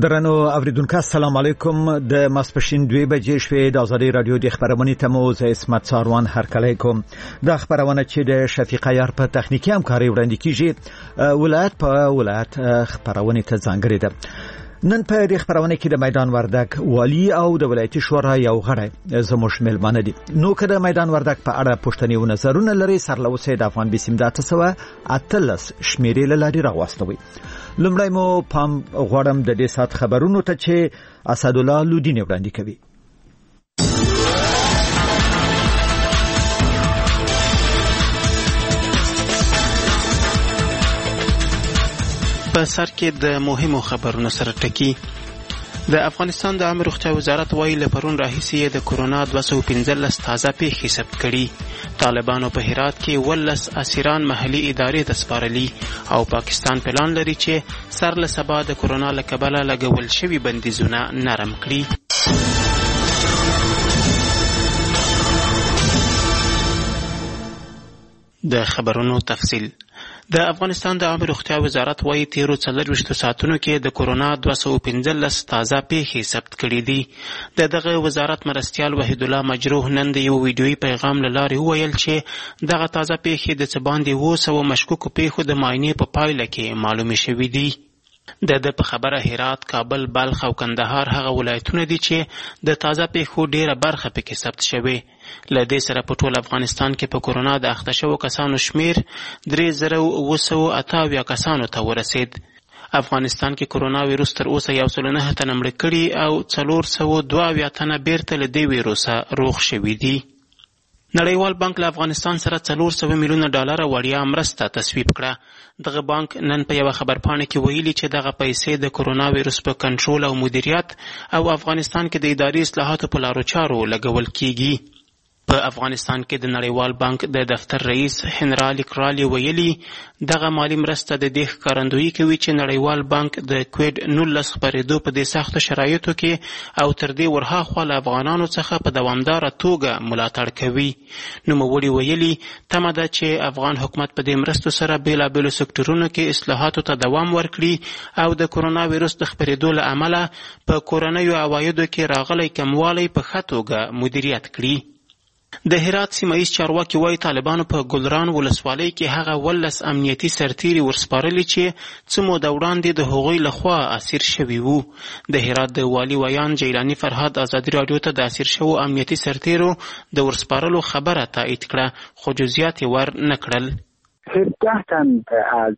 درنو اوریدونکو السلام علیکم د ماسپښین 2 بجې شوې د ازادي رادیو د خبرونې تمو ز اسمت ساروان هرکلی کوم د خبرونه چې د شفیق یار په تخنیکی همکاري وړاندې کیږي ولایت په ولایت خبرونه ته ځانګړې ده نن په دې خبرونه کې د میدان وردګ والی او د ولایتي شورا یو غړی زموږ ملمانه دي نو کله میدان وردګ په اړه پښتني و نظرونه لري سرلوسه د افغان بسم د 813 شمیرې لاري راغواستوي لمړی مو پام غواړم د دې سات خبرونو ته چې اسد الله لودین وړاندې کوي په سر کې د مهمو خبرونو سره ټکی د افغانستان د عامه روغتیا وزارت وايي له پرون راهیسې د کورونا 215 تازه پیښې ثبت کړي طالبانو په هرات کې 18 اسیران محلي ادارې ته سپارلي او پاکستان پلان لري چې سر له سبا د کورونا له کبله لګول شوي بندیزونه نرم کړي د خبرونو تفصیل د افغانستان د عامه روغتیا وزارت وايي تیرو 24 ساعتونو کې د کورونا 215 تازه پیښې ثبت کړي دي دغه وزارت مرستیال وحید الله مجروح نن د یو ویډیویي پیغام له لارې وویل چې دغه تازه پیښې د څه باندې 200 مشکوکو پیښو د معاینې په پایله کې معلومې شوې دي د په خبره هرات، کابل، بلخ او کندهار هغه ولایتونه دي چې د تازه پیښو ډیره برخه پکې ثبت شوې له دې سره په ټول افغانستان کې په کورونا د اخته شوو کسانو شمیر 3928 کسانو ته ورسید افغانستان کې کورونا ویروس تر اوسه 109 تنه مړه کړي او 422 تنه بیرته له دې ویروسه روغ شوي دي نړیوال بانک له افغانستان سره 400 میلیونه ډالر وړیا مرسته تصویب کړه دغه بانک نن په یو خبرپاڼه کې ویلي چې دغه پیسې د کورونا ویروس په کنټرول او مدیریت او افغانستان کې د اداري اصلاحاتو په لارو چارو لګول کیږي په افغانستان کې د نړیوال بانک د دفتر رئیس هنرالي کرالی ویلي دغه مالی مرسته د دې ښکارندویي کوي چې نړیوال بانک د کووید 19 خپرېدو په دې سختو شرایطو کې او تر دې ورهاخوا له افغانانو څخه په دوامداره توګه ملاتړ کوي نوموړي ویلي تمه ده چې افغان حکومت په دې مرستو سره بېلابېلو سکتورونو کې اصلاحاتو ته دوام ورکړي او د کورونا ویروس د خپرېدو له امله په کورنیو عوایدو کې راغلی کموالی په ښه توګه مدیریت کړي د هرات سیمه‌ییز چارواکي وايي طالبانو په ګلران ولسوالۍ کې هغه 18 امنیتي سرتیري ورسپارلي چې څه موده وړاندې د هغوی لخوا اسیر شوي وو د هرات د والي ویان جیلاني فرهاد ازادي راډیو ته د اسیر شوو امنیتي سرتیرو د ورسپارلو خبره تایید کړه خو جزئیات یې ور نه کړل 17 تن از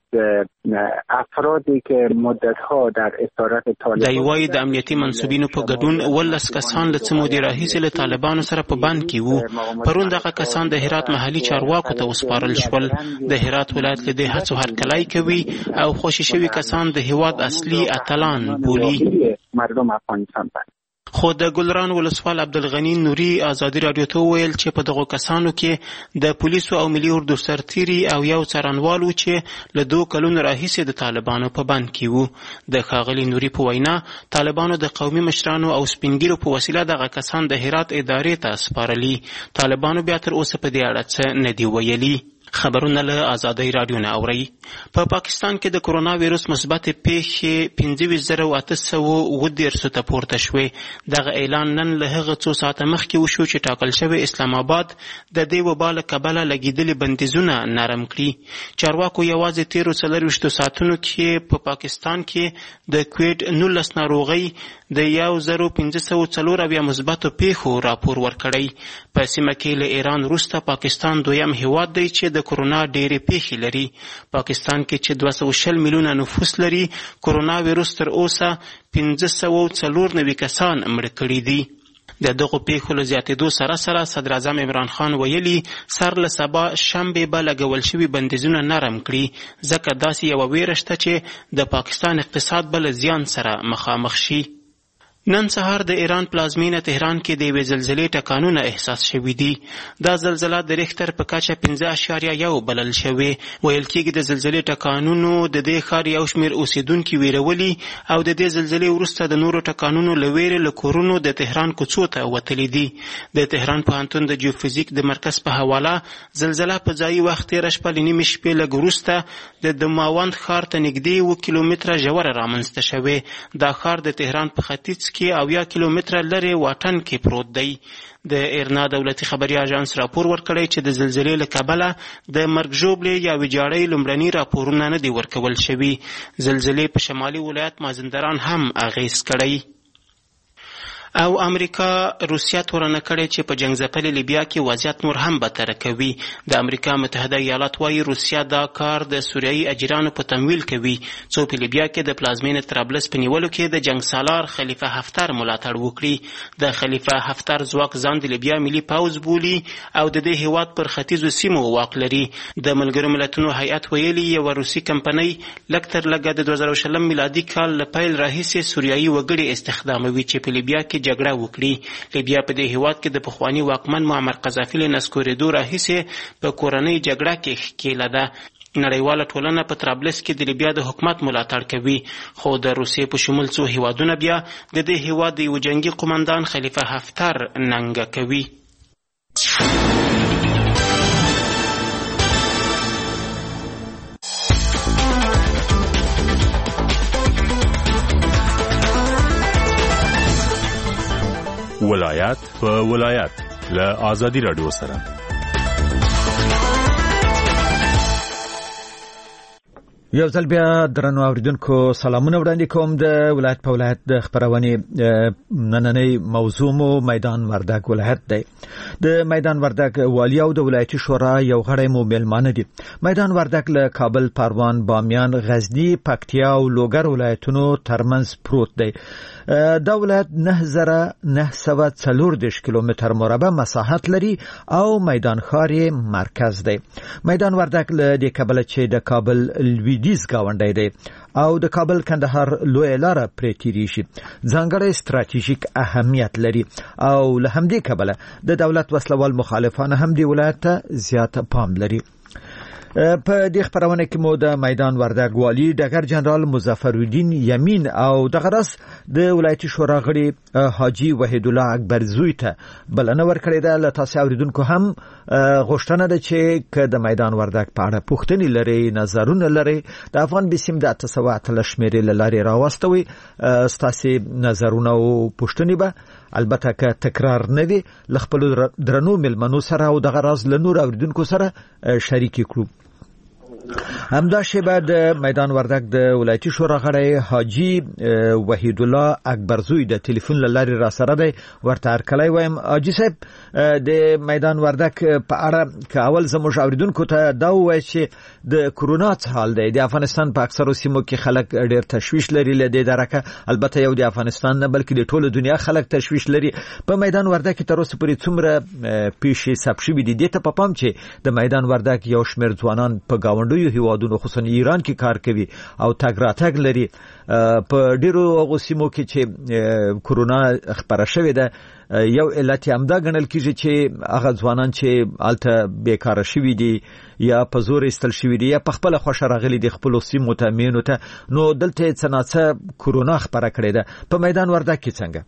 افرادی که مدت‌ها در اسارت طالبان د یوای د امنیتي منسوبینو په ګډون 18 کسان له څه مودې راهیسې له طالبانو سره په بند کې وو پرون دغه کسان د هرات محلي چارواکو ته وسپارل شول د هرات ولایت له دې هڅو هرکلی کوي او خوشي شوي کسان د هیواد اصلي اتلان بولي مردم افغانستان خو د ګلران ولسوال عبدالغنی نوري ازادي راډیو ته وویل چې په دغو کسانو کې د پولیسو او ملي اردو سرتیري او یو څارنوال و چې له 2 کلونو راهیسې د طالبانو په بند کې وو د ښاغلي نوري په وینا طالبانو د قومي مشرانو او سپینګیرو په وسیله دغه کسان د هرات ادارې ته سپارلي طالبانو بیا تر اوسه په دې اړه څه نه دي ویلي خبرونه له ازادي راډیو نه اوري په پاکستان کې د کورونا ویروس مثبت پیښې 25810 ته پورته شوې دغه اعلان نن له هغه څو ساعته مخکې وشو چې ټاکل شوی اسلام آباد د دې وبا له کبله لګېدلي بندیزونه نرم کړي چارواکو یوازې تیرو 24 ساعتونو کې په پاکستان کې د کووید 19 ناروغۍ د 1504 مثبتو پیښو راپور ورکړی په سیمه کې له ایران وروسته پاکستان دویم هیواد دی چې د کورونا ډېرې پیښې لري پاکستان کې چې 220 میلیونه نفوس لري کورونا ویروس تر اوسه 1594 کسان مړه کړي دي د دغو پیښو له زیاتېدو سره سره صدر اعظم عمران خان ویلي سر له سبا شنبې به لګول شوي بندیزونه نرم کړي ځکه داسې یوه ویره شته چې د پاکستان اقتصاد به له زیان سره مخامخ شي نن سهار د ایران پلازمینه تهران کې د یوې زلزلې ټکانونه احساس شوي دي. دا زلزله د ریختر په کچه 5.1 بلل شوې. ویل کېږي د زلزلې ټکانونو د دې ښار یو شمېر اوسېدونکي ویرولي او د دې زلزلې وروسته د نورو ټکانونو له ویرې له کورونو د تهران کوڅو ته وتلي دي. د تهران پوهنتون د جیوفیزیک د مرکز په حواله زلزله په ځایي وخت تېره شپه له نیمې شپې لږ وروسته د دماوند ښار ته نږدې 7 کیلومتره ژوره رامنځته شوې. دا ښار د تهران په ختیځ کې 10 کیلومتره لرې واټن کې پروت دی. د ایرنا دولتي خبري اژانس راپور ورکړی چې د زلزلې له کبله د مرګ ژوبلې یا ویجاړۍ لومړني راپورونه نه دي ورکول شوي. زلزلې په شمالي ولایت مازندران هم اغېز کړی. او امریکا روسیا تورنه کړې چې په جنگ ځپلې لیبیا کې وضعیت نور هم بدتر کوي. د امریکا متحده ایالات وايي روسیا دا کار د سوریایي اجرانو په تمویل کوي څو په لیبیا کې د پلازمینې طرابلس په نیولو کې د جنگ سالار خلیفه حفتر ملاتړ وکړي. د خلیفه حفتر ځواک ځان د لیبیا ملي پوځ بولي او د دې هیواد پر ختیځو سیمو واک لري. د ملګرو ملتونو هیئت ویلي یوه روسي کمپنۍ لږ تر لږه د 2020 میلادي کال له پیل راهیسې سوریایي وګړي استخداموي چې په لیبیا کې جګړه وکړي. لیبیا په دې هیواد کې د پخواني واکمن معمر قذافي له نسکورېدو راهیسې په کورنۍ جګړه کې ښکېله ده. نړیواله ټولنه په طرابلس کې د لیبیا د حکومت ملاتړ کوي، خو د روسیې په شمول څو هیوادونه بیا د دې هیواد د یو جنګي قومندان خلیفه حفتر ننګه کوي. ولایت په ولایت له آزادی رادیو سره. یو ځل بیا درنو اوریدونکو سلامونه وړاندې کوم. د ولایت په ولایت د خبرونې نننۍ موضوع مو میدان وردګ ولایت دی. د میدان وردګ والی او د ولایتي شورا یو غړی مو میلمانه دي. میدان وردګ له کابل، پروان، بامیان، غزنی، پکتیا او لوګر ولایتونو ترمنځ پروت دی. دا ولایت 9940 کیلومتر مربع مساحت لري او میدان ښار یې مرکز دی. میدان وردګ له دې کبله چې د کابل لویدیځ گاونډی دی او د کابل کندهار لویه لاره پرې تیریږي، ځانګړی ستراتیژیک اهمیت لري او له همدې کبله د دولت وسلوال مخالفان هم دې ولایت ته زیات پام لري. په دې خبرونه کې مو د میدان وردګ والی ډګر جنرال مظفر الدین یمین او د غرس د ولایتي شورا غړي حاجی وحید الله اکبرزوی ته بلنه ورکړې ده. له تاسو اوریدونکو هم غوښتنه ده چې که د میدان وردګ په اړه پوښتنې لري، نظرونه لري، د افغان بسیم د 908 شمیرې له لارې راوستوي. ستاسو نظرونه او پوښتنې به البته که تکرار نه وي له خپلو درنو مېلمنو سره او د غرض له نور اوریدونکو سره شریک کړو. همدا شیبه د میدان وردګ د ولایتي شورا غړی حاجی وحید الله اکبرزوی د ټلیفون له لارې را سره دی. ورته هرکلی وایم. حاجی صاحب، د میدان وردګ په اړه که اول زموږ اوریدونکو ته دا ووایي چې د کرونا څه حال دی. د افغانستان په اکثرو سیمو کې خلک ډېر تشویش لري له دې درکه، البته یو د افغانستان نه بلکې د ټوله دنیا خلک تشویش لري. په میدان وردګ کې تر اوسه پورې څومره پیښې ثبت شوي دي؟ دې ته په پام چې د میدان وردګ یو شمېر ځوانان په ګاونډیو هیوادونو خصوصا ایران کې کار کوي او تګ راتګ لري. په ډیرو هغو سیمو کې چې کرونا خپره شوې ده، یو علت همدا ګڼل کېږي چې هغه ځوانان چې هلته بیکاره شوي دي یا په زور ایستل شوي دي یا په خپله خوښه راغلي دي خپلو سیمو ته، مینو ته، نو دلته یې څه ناڅه کرونا خپره کړې ده. په میدان وردګ کې څنګه؟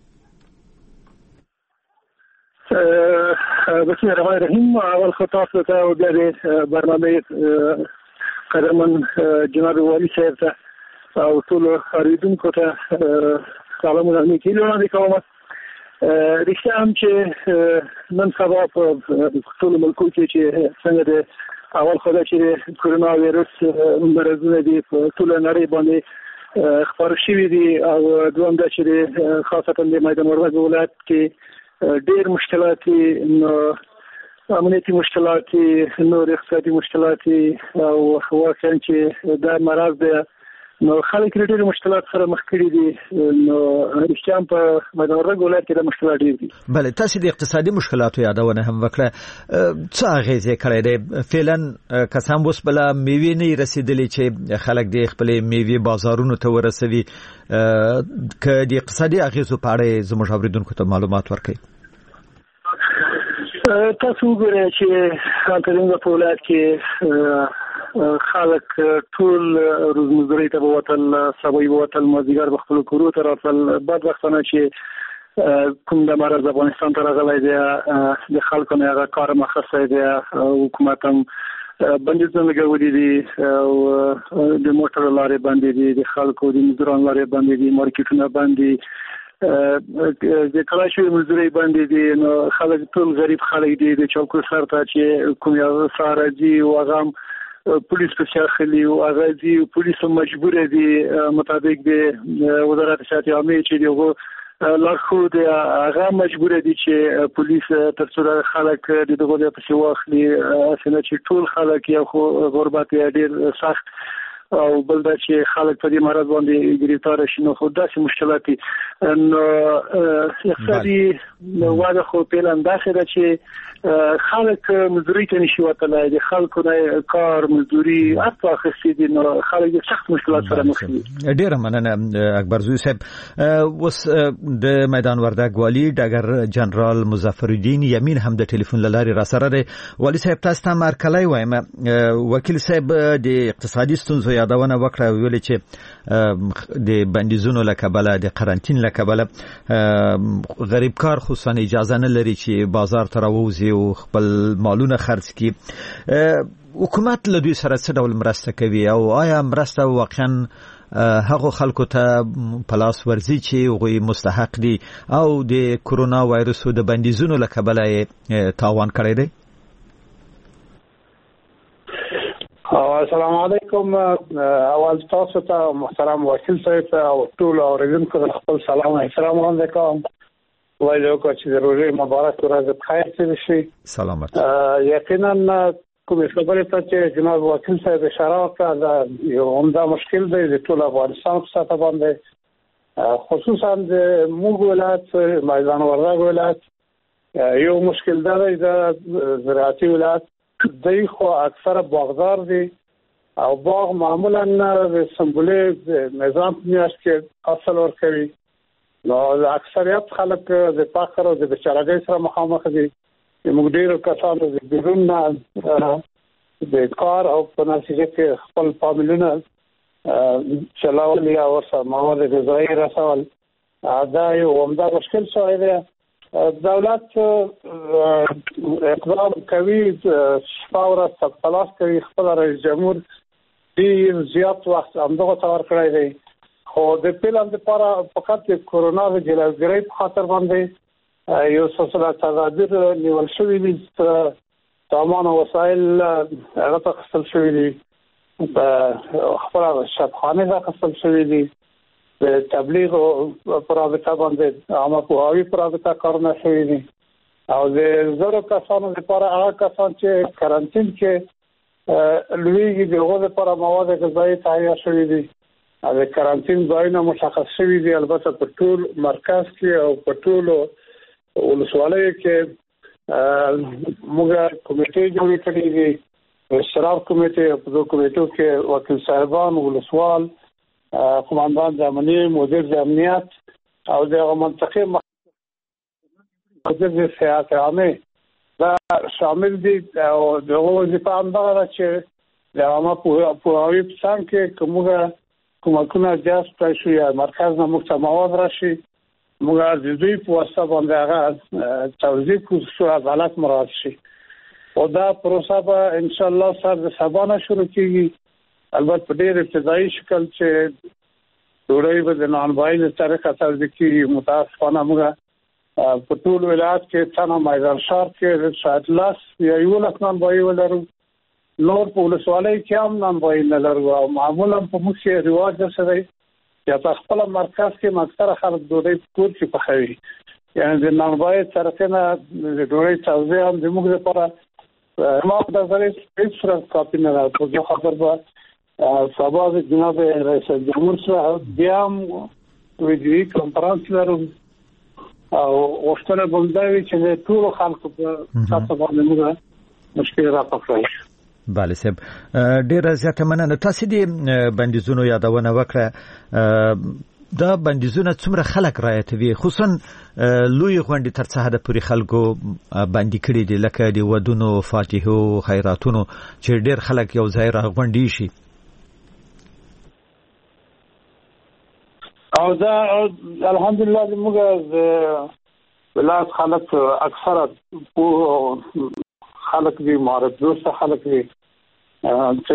بسم الله الرحمن الرحیم. اول خو تاسو ته او بیا د برنامې قدرمن جناب والی صاحب ته او ټول اوریدونکو ته سلامونه نیکي وړاندې کوم. رښتیا هم چې نن سبا په ټول ملکو کې چې څنګه د اول خو دا چې کرونا وایرس مرضونه دي په ټول نړۍ باندې خپاره شوي دي او دویم دا چې خاصتا د میدان وردګ ولایت کې ډېر مشکلات دي، امنیتی مشکلات دي، نور اقتصادي مشکلات دي او واقعا چې دا مرض دی نو خلک ډېر مشکلات سره مخ کړي دي. نو رښتیا په میدان وردګ ولایت کې د مشکلات ډېر دي. بله، تاسو د اقتصادي مشکلاتو یادونه هم وکړه. څه اغیزې کړی دی؟ فعلا کسان اوس بله میوې نه رسیدلې چې خلک د خپلې میوې بازارونو ته ورسوي. که د اقتصادي اغیزو په اړه زموږ اوریدونکو ته معلومات ورکړئ. تاسو وګورئ چې زموږ په ولایت کې خلک ټول روز مزدوري ته ووتل، سبا یې ووتل، مازدیګر به خپلو کورو ته راتلل. بدبختانه چې کوم د مرض افغانستان ته راغلی دی، د خلکو نه هغه کار مخصوص دی. حکومت هم بندیزونه لګولي دي او د موټر لارې بندې دي، د خلکو د مزدورانو لارې بندې دي، مارکیټونه بند دي، د کلاشوي مزدوري بندې دي. نو خلک ټول غریب خلک دي. د چوکو سر ته چې کوم یو ساره دي او هغه پولیس په شاخلي او اغازي پولیس مجبور دي مطابق د وزارت صحت عامه چې دغه لارښود هغه مجبور دي چې پولیس تر څو خلک د دغه په څیر واخلي. اسنه چې ټول خلک یو غربت ډیر سخت او بل دا چې خلک په دې مرض باندې ګریتار شي. نو خو داسې مشکلات دي. نو اقتصادي وضع خو په اندازه ده چې خلک مزدوري ته نشي وتلای. د خلکو نه کار مزدوري اصلا خسي دي. نو خلک سخت مشکلات سره مخ دي. ډیره مننه اکبر زوی صاحب. اوس د میدان وردګ والی ډګر جنرال مظفر الدین یمین هم د ټلیفون لاري را سره دی. والی صاحب تاسو ته مرکلای وایم. وکیل صاحب د اقتصادي ستونزو یادونه وکړه، ویل چې د بندیزونو لکبله، د قرنټین لکبله غریب کار خصوصا اجازه نه لري چې بازار ته راوځي او خپل مالونه خرڅ کړي. حکومت له دوی سره څه ډول مرسته کوي او آیا مرسته واقعا هغه خلکو ته پلاس ورزي چې هغوی مستحق دي او د کرونا وایرسو د بندیزونو لکبله تاوان کړی دی؟ السلام علیکم. اول تاسو ته محترم وکیل صاحب او ټول اوریدونکو ته خپل سلام او احترام وړاندې کوم. وایي چې د روزي مبارک ورځ بخیر تیر شي. سلامت. یقینا کوم خبرې ته چې جناب وکیل صاحب اشاره وکړه دا یو عمده مشکل دی د ټول افغانستان په سطح باندې، خصوصا د موږ ولایت میدان وردګ ولایت یو مشکل دی د زراعتي ولایت دی. خو اکثر باغدار دي او باغ معمولا د سمبولې نظام میاشت کې اصل ورکوي. نو اکثریت خلک د فقر او د بیچارهګۍ سره مخامخ دي. موږ ډېر کسانو د بیرون د کار او په نتیجه کې خپل فامیلونه چلاول یا ورسره مواد غذایي رسول. دا یو عمده مشکل شوی دی. دولت اقدام کوي، شپه ورځ تلاش کوي. خپل رئیس جمهور ډېر زیات وخت همدغه ته ورکړی دی. خو د پلان لپاره فقط د کرونا د جلوګیرۍ په خاطر باندې یو څه تدابیر نیول شوي دي. سامان او وسایل هغه ته اخیستل شوي دي، په خپله شبخانې ته اخیستل شوي دي. د تبلیغ پر رابطه باندې عامه پوهاوي پر رابطه کارونه شوي دي. او د زرو کسانو لپاره هغه کسان چې کرنټین کې لویږي د هغو لپاره مواد غذایي تهیه شوي دي. د کرنټین ځایونه مشخص شوي دي. البته په ټول مرکز کې او په ټولو ولسوالیو کې موږ کمیټې جوړې کړې دي. اشراف کمیټې، په دغو کمیټو کې وکیل صاحبان، ولسوال، قماندان د امنیه، مدیر د امنیت او د منطقې مدیر د صحت عامه دا شامل دي. او دغه وظیفه هم دغه چې د عامه پوهاوي په څنګ کې کومکونه جذب شي یا مرکز نه موږ ته مواد راشي، موږ د دوی په واسطه باندې هغه توزیع کوو چې عدالت مراعات شي. او دا پروسه به ان شاء الله سر د سبا نه شروع کیږي. البته په ډېر ابتدایي شکل چې ډوډۍ به د نانوایي طریقه توزیع کیږي. متاسفانه موږ په ټول ولایت کې تنها میدان شهر کې شاید 10 یا 11 نانوایي ولرو. نور په ولسوالۍ کې هم نانوایي نه لرو. او معمولا په موږ کې رواج داسې دی چې په خپل مرکز کې اکثره خلک ډوډۍ په کور کې پخوي. یعنې د نانوایي طریقې نه د ډوډۍ توزیع هم زموږ لپاره ما د نظر هیڅ کافي نه ده. په خاطر به سبا د جناب رئیس جمهور سره بیا ویډیو کانفرنس لرو او وختونه بندوي چې ټول خلکو په تاسو باندې موږ مشکل را پخړای. بله صاحب ډیر زیاته مننه. تاسو دې بندیزونو یادونه وکړه. دا بندیزونه څومره خلک رعایتوي، خصوصا لوی غونډې تر څه حده پورې خلکو باندې کړي دي لکه د ودونو، فاتحو، خیراتونو چې ډیر خلک یو ځای راغونډي شي؟ او دا الحمدلله موږ ولایت خلک اکثره خلک دي معرض دوست خلک دي چې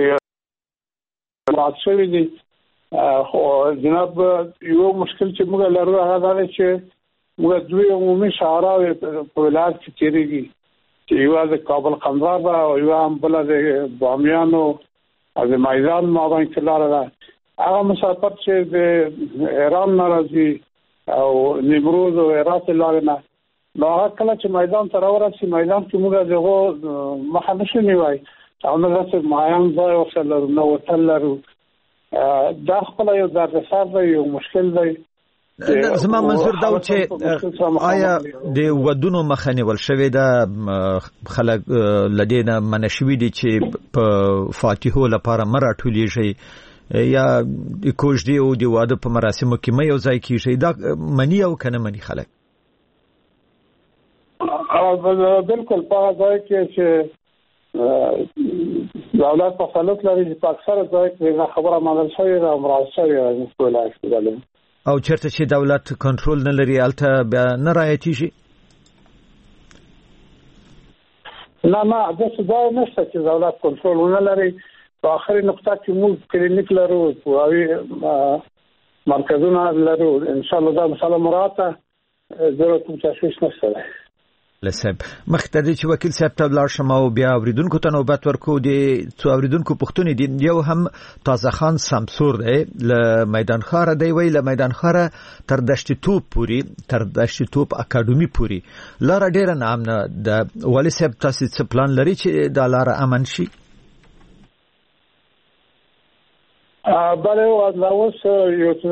راځي دي. خو جناب یو مشکل چې موږ لرو هغه دا چې موږ دوی عمومي شعراوي په ولایت کې چیرېږي چې یو د کابل قندهار او یو هم بل د بامیانو او د میدان مابین کې لاره هغه مسافت چې د ایران ناراضي او نیمروز او عراق لاره نه نو هغه کله چې میدان ته راورسي میدان کې موږ دغه مخه نشو نیوای او نه راځي مایان ځای وسلر نو وتلرو دا خپل یو دردسر دی، یو مشکل دی. زما منظور دا چې آیا د ودونو مخه نیول شوې ده، خلک لدینه منشوي دي چې په فاتحو لپاره مراټولیږي یا د کوژدې او د واده په مراسمو کې مې یو ځای کیږي، دا منی او کنه منی خلک؟ بالکل په ځای کې چې دولت په خلک لري چې په اکثره ځای کې خبره منل شوې ده او مراعات شوې ده او چېرته چې دولت کنټرول نه لري هلته بیا نه رعایتېږي؟ نه داسې ځای نشته چې دولت کنټرول ونه لري. په آخري نقطه کې موږ کلینیک لرو، پوهاوي مرکزونه لرو، انشاءالله دا مسله مراعاته ضرورت تشویش نشته ده. لسب مختدي چې وکیل صاحب ته لاړ شم او بیا اوریدونکو ته نوبت ورکو دي څو اوریدونکو پښتون دي. یو هم تازه خان سمسور دی له میدان خار دی، وی له میدان خار تر دشت توپ پوری، تر دشت توپ اکاډمي پوری لار ډیر نام نه د ولی صاحب تاسو څه پلان لري چې دا لار امن شي؟ بله اوس یو څه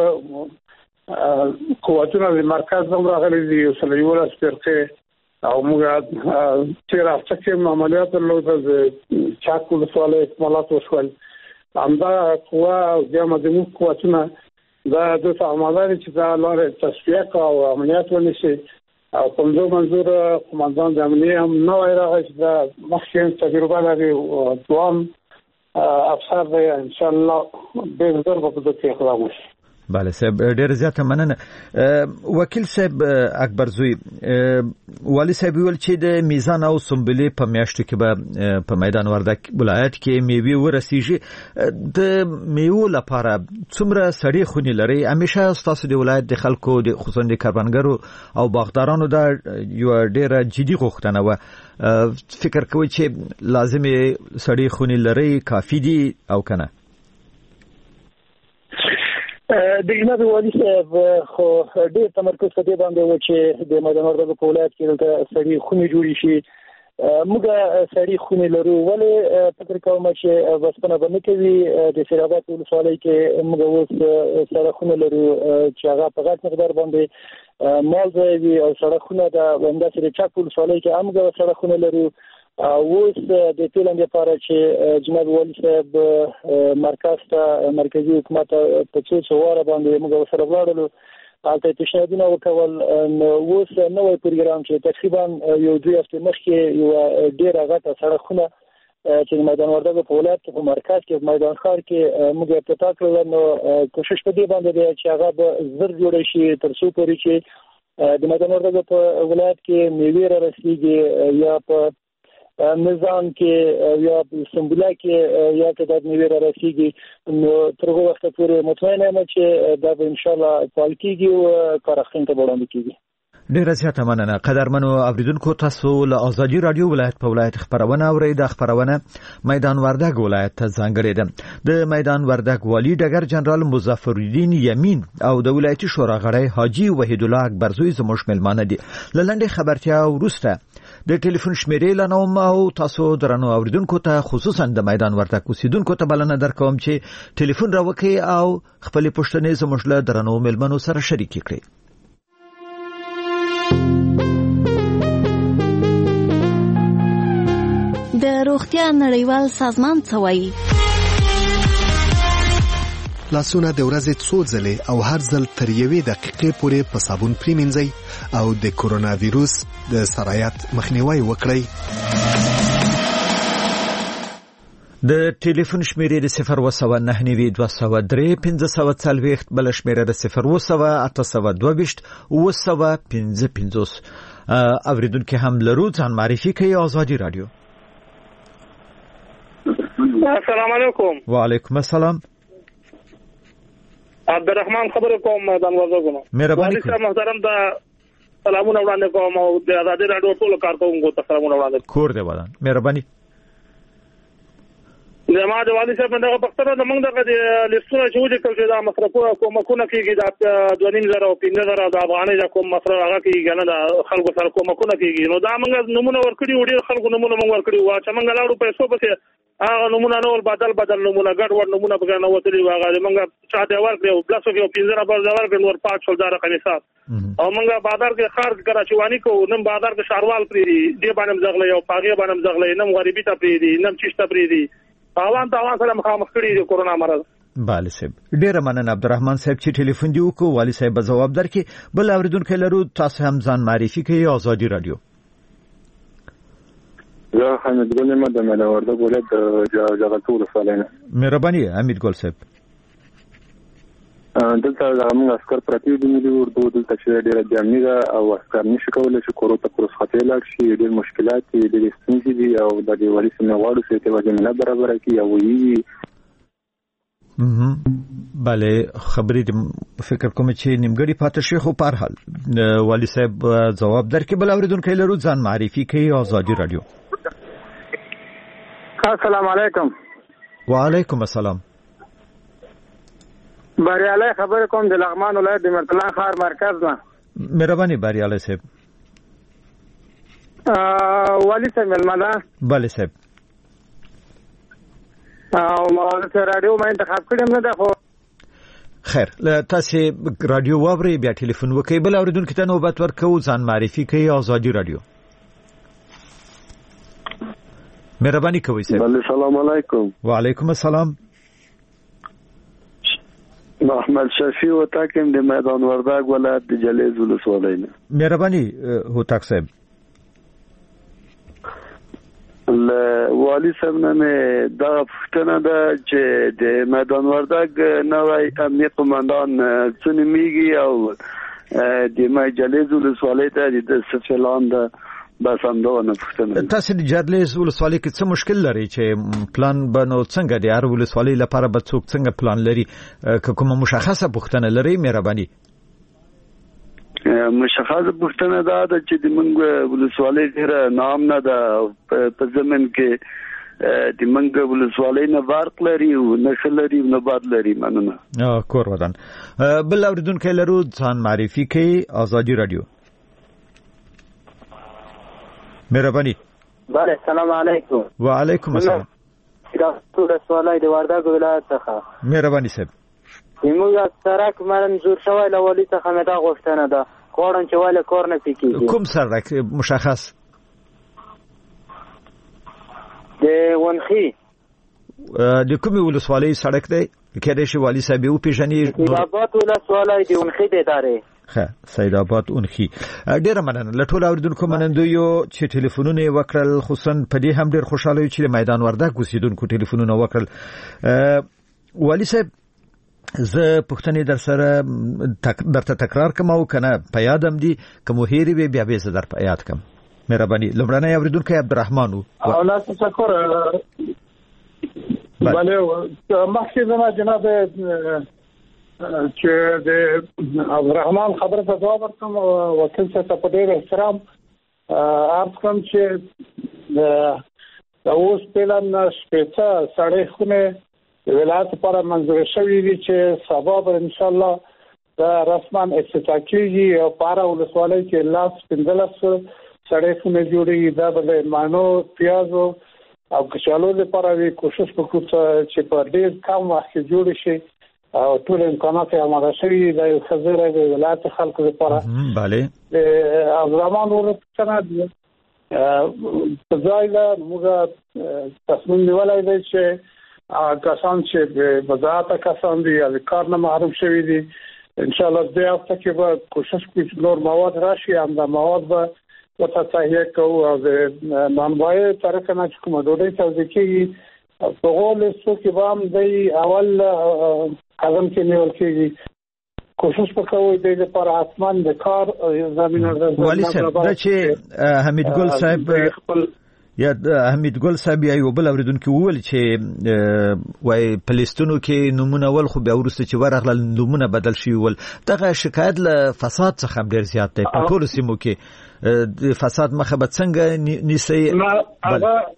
قوتونه د مرکز هم راغلي دي، یو څه یو سپیرته او موږ چې راځي چې عملیات له چاکو له سوال اکمالات وشول همدا قوا او جمع قوتونه دا د عملیات چې دا لاره تصفیه او عملیات ونشي او کومو منظور قومندان د امنیت هم نو راغی دا مخکې تجربه لري او دوام افسر دی ان شاء الله به زر په دې اقدام وشي. بله صاحب ډیر زیاته مننه. وکیل صاحب اکبر زوی والی صاحب ویل چې د میزان او سنبلې په میاشتو کې به په میدان وردګ ولایت کې میوه ورسیږي. د میوه لپاره څومره سړې خونې لري؟ همیشه تاسو د ولایت د خلکو د خصوصا د کروندګرو او باغدارانو دا یو ډیره جدي غوښتنه و. فکر کوئ چې لازمي سړې خونې لري کافي دي او کنه؟ د جناب والی صاحب خو ډېر تمرکز په دې باندې و چې د میدان وردګ په ولایت کې د سړي خونې جوړې شي. موږ سړي خونې لرو، ولې فکر کوم چې وسپنه باندې کوي د سیرابات ولسوالۍ کې موږ اوس سړي خونې لرو چې هغه په غټ مقدار باندې مال ځای وي او سړي خونه د ونداسې د چاک ولسوالۍ کې هم سړي خونې لرو. اوس د ټولنې لپاره چې جناب والی صاحب مرکز ته مرکزی حکومت په څو څواره باندې موږ سره ولاړو هلته پیشنهادونه وکول. نو اوس نوی پروګرام چې تقریبا یو 2 هفته مخکې یو ډېره غټه سړک خونه چې میدان وردګ په ولایت کې په مرکز کې میدان خار کې موږ افتتاح کړل. نو کوشش په دې باندې دی چې هغه به زر جوړ شي تر څو پورې چې د میدان وردګ په ولایت کې میوې را رسیږي یا په نظام کې یا سمبولا کې یا که د میوې را رسیږي. نو تر هغه وخت پورې مطمئن یم چې دا به ان شاء الله فعال کیږي او کار اخرین ته وړاندې کیږي. ډیره زیاته مننه. قدرمنو اوریدونکو تاسو له ازادي رادیو ولایت په ولایت خبرونه اورئ. د خبرونه میدان وردګ ولایت ته ځانګړې ده. د میدان وردګ والی ډګر جنرال مظفر الدین یمین او د ولایتي شورا غړی حاجی وحید الله اکبر زوی زموږ ملمانه دي. لنډه خبرتیا وروسته د ټلیفون شمیرې لنوم او تاسو درنو اوریدونکو ته خصوصا د میدان وردګ اوسیدونکو ته بلنه درکوم چې ټلیفون راوکي او خپل پوښتنې زموږ له درنو ملمنو سره شریک کړئ. د روغتیا نړیوال سازمان څه وایي؟ لاسونه د ورځې څو ځلې او هر ځل تر 1 دقیقې پورې په صابون پریمنځئ او د کورونا وایروس د سرایت مخنیوي وکړئ. د ټلیفون شمیرې د 0199203 بل شمیره د 01822 955 اوریدونکو هم لرو ځان معرفي کوي. آزادي رادیو. السلام علیکم. وعلیکم السلام. عبدالرحمن خبر کوم میدان وردګ. مهرباني کوئ. محترم دا سلامونه وړاندې کوم او د آزادي رادیو ټول کارکونکو ته سلامونه وړاندې کور دی ودان. مهرباني. زما د والي صاحب دغه پښتنه د موږ دغه لیستونه چې وځي کوي دا مصرفونه کومکونه کیږي دا 2000 او 5000 د افغانۍ د کوم مصرف هغه کیږي نه د خلکو سره کومکونه کیږي. نو دا موږ نمونه ورکړي وړي خلکو نمونه موږ ورکړي وا چې موږ لاړو پیسو پکې هغه نمونه نو بدل نمونه ګډ وډ نمونه بګا نو وتلی واغه موږ چاته ورکړو پلس کې 15000 پر ځای ورکړو ور 5000 قمیصات او موږ بازار کې خرج کراچوانی کو نن بازار کې شاروال پری دی باندې زغلې او پاګې باندې زغلې نن غریبی ته پری دی نن چشته پری دی اوان سره مخامخ کړي د کورونا مرض. بله صاحب ډیره مننه عبدالرحمن صاحب چې ټلیفون دی وکړو. والی صاحب جواب درکې. بل اوریدونکو لرو تاسو هم ځان معرفي کوي. آزادي رادیو. زه حمید ګل یم د میدان وردګ ولایت د جغتو ولسوالۍ نه. مهرباني حمید ګل صاحب. دلته موږ عسكر پراتی دي ملي اردو دلته چې ډیره جامې ده او عسكر نشي کولای چې کورو ته پروس خطې لاړ شي. ډیر مشکلات دي د ستونزې دي او د دیوالي سمه واړو چې ته وځي نه برابر کی او وی. بله خبرې فکر کوم چې نیمګړی پاتې شي خو په هر حال والی صاحب جواب درکې. بل اوریدونکو لرو ځان معرفي کوي. آزادي رادیو. السلام علیکم. وعلیکم السلام. بریالی خبر کوم د لغمان ولایت د مرتلان ښار مرکز نه. مهرباني بریالی صاحب. والی صاحب ملمنه. بله صاحب. او ما رادیو ما انتخاب کړم نه ده خو خیر تاسو رادیو واوري بیا ټلیفون وکړئ. بل اوریدونکو ته نوبت ورکوو ځان معرفي کوي. آزادي رادیو. مهرباني کوئ صاحب. بله سلام علیکم. وعلیکم السلام. محمد شفیع وتاکم د میدان وردګ ولایت د جلیز ولسوالۍ نه. مهرباني هوتاک صاحب. والی صاحب نه دا پښتنه ده چې د میدان وردګ نوې امنیت قومندان څنګه او د جلیز ولسوالۍ ته د سفلان ده بس همدغه پښتنه. تاسو د جلیز ولسوالۍ کې څه مشکل لري چې پلان بنو څنګه د هر ولسوالۍ لپاره به څوک څنګه پلان لري کومه مشخصه پښتنه لري؟ مهرباني. مشخصه پښتنه دا ده چې د منګ ولسوالۍ ډیره نام نه ده په زمن کې د منګ ولسوالۍ نه فرق لري او نشل لري نه باد لري. مننه. کور ودان. بل اوریدونکو لرو ځان معرفي کوي. آزادي رادیو. مهرباني. بله سلام علیکم. وعلیکم السلام. دا ټول سوالای د وردګ ولایت څخه. مهرباني صاحب. موږ سرک منظور شوی له والی څخه مې دا غوښتنه ده غواړم چې ولې کار نه کیږي. کوم سرک مشخص؟ د ونخي. د کومې ولسوالۍ سړک دی؟ کېدای شي والی صاحب او پیژني. سیدآباد ولسوالۍ د ونخي د ادارې. ښه سیدآباد اونخي. ډیره مننه. له ټولو اوریدونکو منندویو چې ټلیفونونه وکړل خصوصا په دې هم ډیر خوشاله یو چې میدان وردګ اوسیدونکو ټلیفونونه وکړل. والی صاحب زه پښتنې در سره درته تکرار کوم او کنه په یادم دي کوم هېری به بیا به زه در په یاد کوم. مهرباني. لمړنی اوریدونکو عبدالرحمن او الله تشکر. بله مخکې زما جناب چې د عبدالرحمن خبره ته جواب ورکړم وکیل څخه په ډېر احترام عرض کوم چې د اوس پلان شپږه سړی خونه ولایت لپاره منظور شوی دی چې سبا به ان شاء الله دا رسما افتتاح کیږي او پارا ولسوالۍ کې لاس 15 سړې خونه جوړي دا به مانو پیاز او کچالو لپاره وی کوشش وکړو چې په ډېر کم وخت کې جوړ شي او ټول امکانات یې اماده شوي د یو خزر د ولایت خلکو لپاره. بله زمان ورته په ځای دا موږ تصمیم نیولای دی چې کسان چې بازار کسان دي یا کار نه محروم شوي دي ان شاء الله د هفته کې به کوشش کوو نور مواد راشي هم د مواد به ورته تهیه کوو او د منبع طرف نه چې کومه ډوډۍ توزیع کیږي په غول څو کې به هم د اول قدم کې نیول کېږي کوشش وکوي د لپاره اسمان د کار زمينه والي صاحب دا چې حمید ګل صاحب یا حمید ګل صاحب یو بل اوریدونکو وویل چې وای فلسطینو کې نمونه ول خو بیا ورسته چې ورغله نمونه بدل شي ول دغه شکایت له فساد څخه ډیر زیات دی په ټول سیمو کې د فساد مخه به څنګه نیسي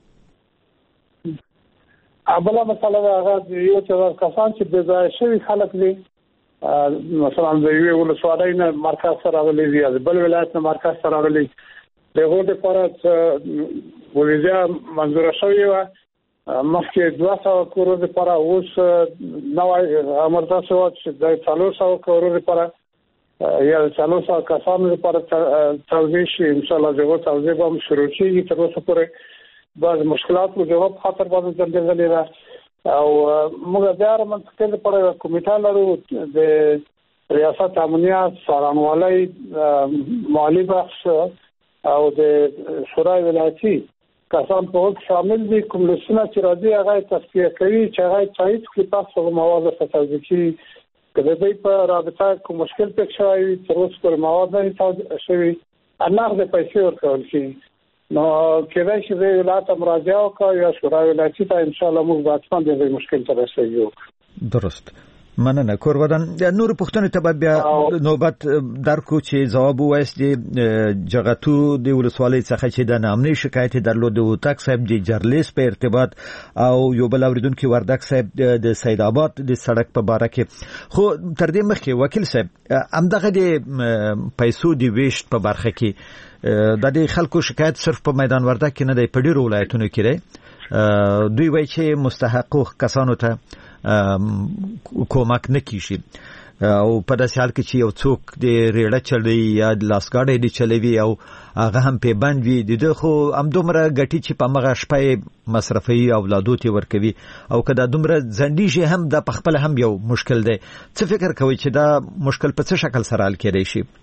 اوله مسله هغه یو چې کسان چې د ځای شوی خلک دي مثلا د یو ولسوالۍ نه مرکز سره راغلي دي د بل ولایت نه مرکز سره راغلي دغه لپاره ولیا منظور شوی و مخکې 200 کورو لپاره اوس نوې امرته شو چې د 400 کورو لپاره یا 400 کسانو لپاره توزیع شي ان شاء الله دغه توزیع به شروع شي تر اوسه پورې بعض مشکلات کو جواب خاطر باندې ځندلې را او موږ د هر منطقې لپاره کمیټه لرو د ریاست امنیت څارنوالۍ مالی بخش او د شورای ولایتي کسان په وګ شامل دي کوم لسنه چې راځي هغه تصفیه کوي چې هغه تایید کړي تاسو مواد ستاسو کې کله دې په رابطه کوم مشکل پېښ شوی تر اوسه پر مواد نه تاسو شوی انار د پیسې ورکول شي نو کله چې د ولایت مراجعه وکړي یا شورای ولایتي ته ان شاء الله موږ به څنګه د مشکل سره رسېږو. درست مننه کورودان نور پښتنې ته بیا نوبت درکو چې جواب وایست جغتو د ولسوالۍ څخه چې د نامنۍ شکایت درلود او تک صاحب د جرلیس په ارتباط او یو بل اوریدونکو وردک صاحب د سید آباد د سړک په باره کې خو تر دې مخکې وکیل صاحب همدغه د پیسو د ویشت په برخه کې د خلکو شکایت صرف په میدان وردک کې نه دی په ډیرو ولایتونو کې دی دوی وایي چې مستحقو کسانو ته کومک نکیږي او په داسې حال کې چې یو څوک د ریړه چلی یا د لاسګاډي دی چلوي او هغه هم په بند وي د خو هم دومره ګټي چې په مغه شپه مصرفي اولادو ته ورکوي او کدا دومره ځندېږي هم د پخپل هم یو مشکل دی څه فکر کوي چې دا مشکل په څه شکل سره حل کېدای شي؟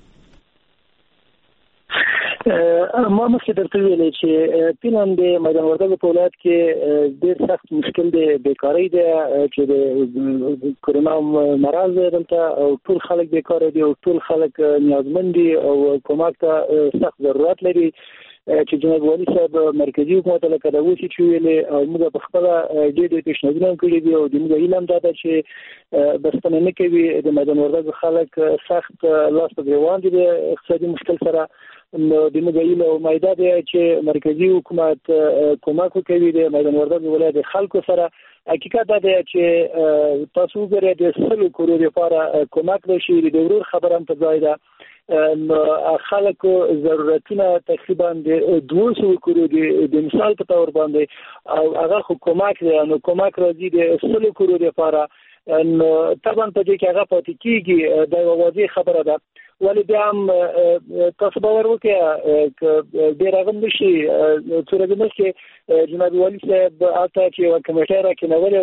ما مخکې درته ویلې چې پیلان د میدان وردګ په ولایت کې ډېر سخت مشکل دی بیکاری دی چې د کورونا مرض دلته او ټول خلک بیکار دي او ټول خلک نیازمند دي او کومک ته سخت ضرورت لري چې جناب والي صاحب مرکزی حکومت له کډوي چې ویلې او موږ په خپل ډېر پیشنهادونه کړی دي او د موږ اعلان دا چې بستنه نه کوي د میدان وردګ خلک سخت لاس په ګریوان دي د اقتصادي مشکل سره د مګایله او مایده دی چې مرکزی حکومت کومک کوي د میدان وردګ ولایت خلکو سره حقیقت دا دی چې تاسو ګره د سلو کورو لپاره کومک نشي د ورور خبرم په ځای ده خلکو ضرورتونه تقریبا د 200 کورو د مثال په تور باندې او هغه کومک دی نو کومک راځي د سلو کورو لپاره نو طبعا په دې کې هغه پاتې کیږي د واضح خبره ده ولی بیا هم تاسو باور وکړئ ک ډیر هغه نشي څورګ مخکې جناب والي صاحب اته چې یو کمیټه راکینولې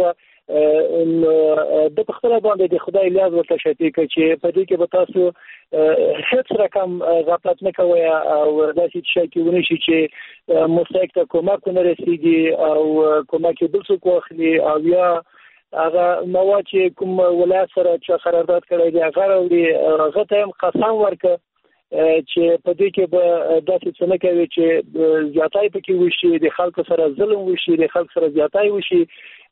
و د خپل باندې د خدای لیاز ورته شته چې په دې کې به تاسو هیڅ رقم غفلت نه کوئ او داسې شي کې ونی شي چې مستحق ته کومک نه رسیږي او کومک بل څوک واخلي او یا هغه مواد چې کوم ولایت سره چې قرارداد کړی دی هغه ته هم قسم ورکړ چې په دې کې به داسې څه نه کوي چې زیاتای پکې وشي د خلکو سره ظلم وشي د خلکو سره زیاتای وشي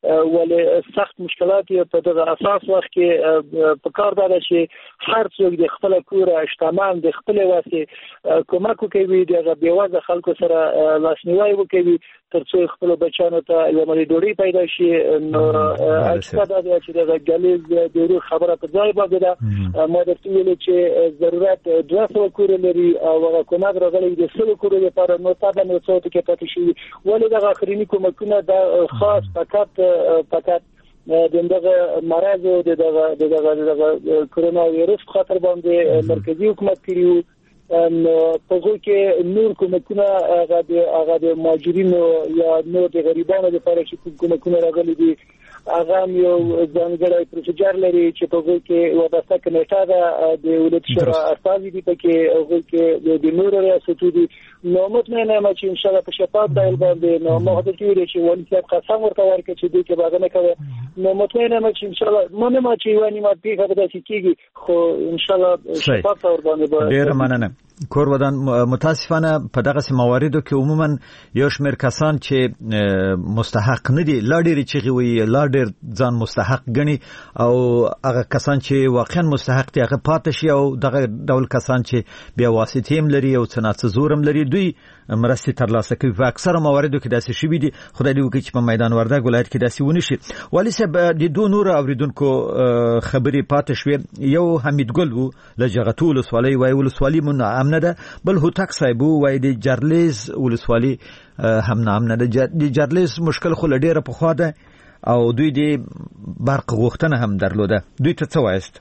ولې سخت مشکلات په دغه اساس وخت کې په کار ده چې هر څوک د خپل کور اجتماع د خپل واسه کومک کوي د بیوازه خلکو سره لاسنیوي وکوي ترڅو خپل بچانو ته یو ملي ډوډۍ پیدا شي. نو اکثر دا چې د غلیظ د روح خبره په ځای باندې ده ما د ویل چې ضرورت 200 کور لري او هغه کومک راغلي د 100 کور لپاره نو تاسو نو څه کې پاتې شي ولې د اخرینی کومکونه د خاص فقط دغه مرض او دغه کرونا وایرس خطر باندې مرکزی حکومت کړیو په ځکه کې نور کومکونه هغه د ماجرینو یا نور د غریبانو لپاره چې کومکونه راغلي دي هغه یو ځانګړی پروسیجر لري چې په ځکه کې وابسته کمیټه ده د ولایت شورا استازي دي پکې او کې د نور ریاستو دي نو مطمئنه یم چې ان شاء الله په شفاف ډول باندې نو ما د کېږي چې ولې قسم ورته ورکړي چې دوی کې باغ نه کوي نو مطمئنه یم چې ان شاء الله مونږ ما چې ونی ما پیښه به داسې کېږي خو ان شاء الله شفاف ډول باندې ډیر مننه. کور ودان متاسفانه په دغه مواردو کې عموما یو شمېر کسان چې مستحق نه دي لا ډېر چغي وي لا ډېر ځان مستحق ګڼي او هغه کسان چې واقعا مستحق دي هغه پاتې شي او دغه ډول کسان چې بیا واسطې هم لري او څنګه زورم لري دوی مرستې ترلاسه کوي. په اکثره مواردو کې داسې شوي دي خدای دې وکړي چې په میدان وردګ ولایت کې داسې ونه شي. والي صاحب د دوه نور اوریدونکو خبرې پاتې شوې یو حمید ګل وو له جغتو ولسوالۍ وایي ولسوالۍ امن ده بل هوتک صاحب وایي د جرلیز ولسوالۍ هم امن ده. د جرلیز مشکل خو ډیره په خوا ده او دوی د برق غوښتنه هم درلوده دوی ته څه وایست؟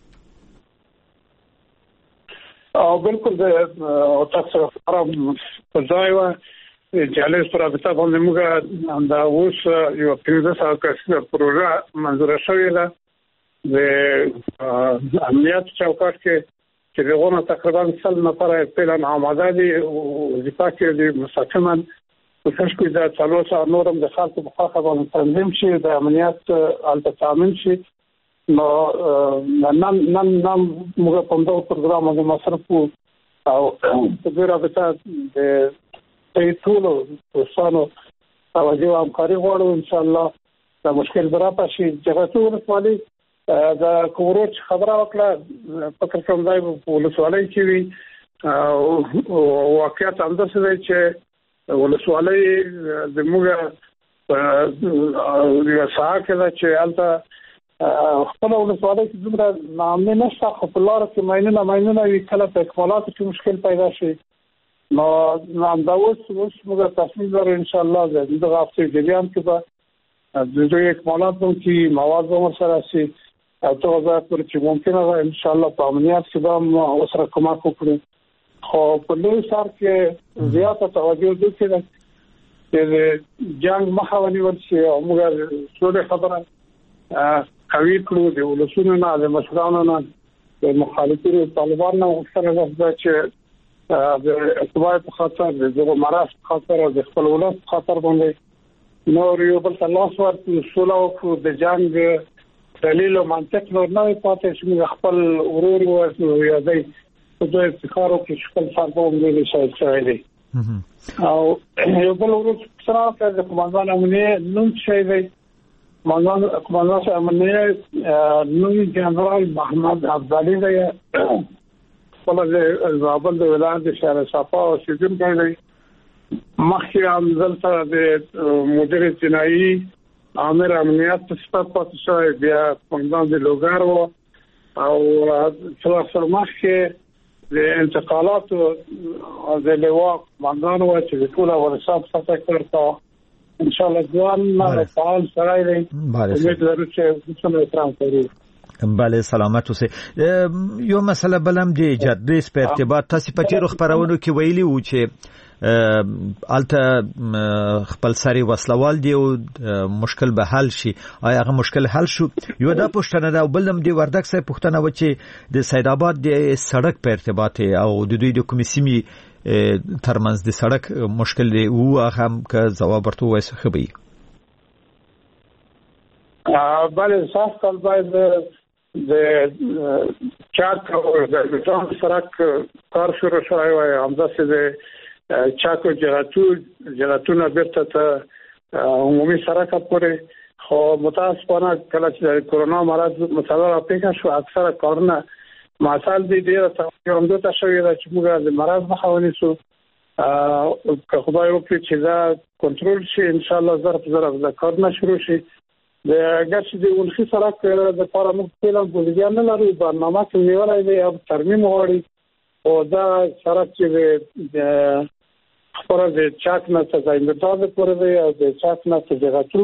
او بالکل د هوتک سره په ځای و جرلیز پر رابطه باندې موږ دا اوس یو 15 کسه پروژه منظور شوې ده د امنیت چوکاټ کې چې دغه تقریبا 100 نفر پلان آماده دي وظیفه کې د مستقیما کوشش کوي چې څلور نورم د خلکو په خاطر باندې تنظیم شي د امنیت التضامن شي. نو نن موږ په دغه پروګرام باندې مصرف او په دې رابطه د ټولو وسانو توجه او همکاري غواړو ان شاء الله دا مشکل برابر شي. جغتو ولسوالۍ دا کوروچ خبره وکړه فکر کوم دا ولسوالۍ چې وی واقعیت هم د څه چې ولسوالۍ د موږ یو ساعه کې چې البته خپل ولسوالۍ کې دومره نامه نشته خو په لار کې ماینونه وی کله په اکمالاتو کې مشکل پیدا شي نو دا اوس موږ تصمیم لرو ان شاء الله د دغه هفته جریان کې به د دوی اکمالات کې مواد هم سره شي او ته پر چې ممکنه ده ان شاء الله په امنیت کې به اوسره کومک وکړو خو په لوی سر کې زیاته توجه وکړي چې جنگ مخه ونیول شي او موږ څه خبره کوي کړو د ولسونو نه د مشرانو نه د مخالفینو طالبانو سره د چې د اتباع په خاطر د مرض په خاطر او د خپل ولادت په خاطر باندې نور یو بل تلاش ورته سولو کو د جنگ دلیل او منطق نور نه پاتې چې خپل ورور او یادای په دوی افتخارو کې خپل فرق ومنل شوی دی او یو بل ورور سره د کمانډان امنیه نوم شوی دی کمانډان امنیه نوم جنرال محمد عبدالي دی خپل د زابل د ولایت شهر صفا او سیدم کې دی مخکې هم دلته د مدیر جنایي امر امنیت په صفت پاتې شوی بیا کمانډان د لوګار او څلور مخکې د انتقالات او د لواء کمانډان و چې ټول ورثات فتح کړو ان شاء الله ځوان فعال سره دی امید لرو چې څنګه احترام کوي. بله سلامت اوسه. یو مسله بلم دی جدریس په ارتباط تاسو په تیرو خبرونو کې ویلي وو چې الته خپل سری وسلوال دی او مشکل به حل شي آیا هغه مشکل حل شو؟ یو دا پښتنه دا بلم دی وردګ سره پښتنه و چې د سید آباد د سړک په ارتباط او د دوی د کومې سیمې ترمنځ د سړک مشکل دی او هغه هم که جواب ورته وایي خو به بله صاف کال باید د چاک او د ځان سړک کار شروع شوی وای همداسې د چاک او جغتو نه بیرته ته عمومي سړک پورې خو متاسفانه کله چې کرونا مرض مسله راپېښه شو اکثره کارونه معطل دي ډیره تاوانده ته شوې ده چې موږ د مرض مخه ونیسو که خدای وکړي چې دا کنټرول شي ان شاء الله زر د کارونه شروع شي د ګرځي د ولخي سره د لپاره موږ پلان بولګیا نه لرو برنامه کې نیولای دی او ترمیم غواړي او دا سره چې د خبره د چاک نه څه ځای پورې دی او د چاک نه څه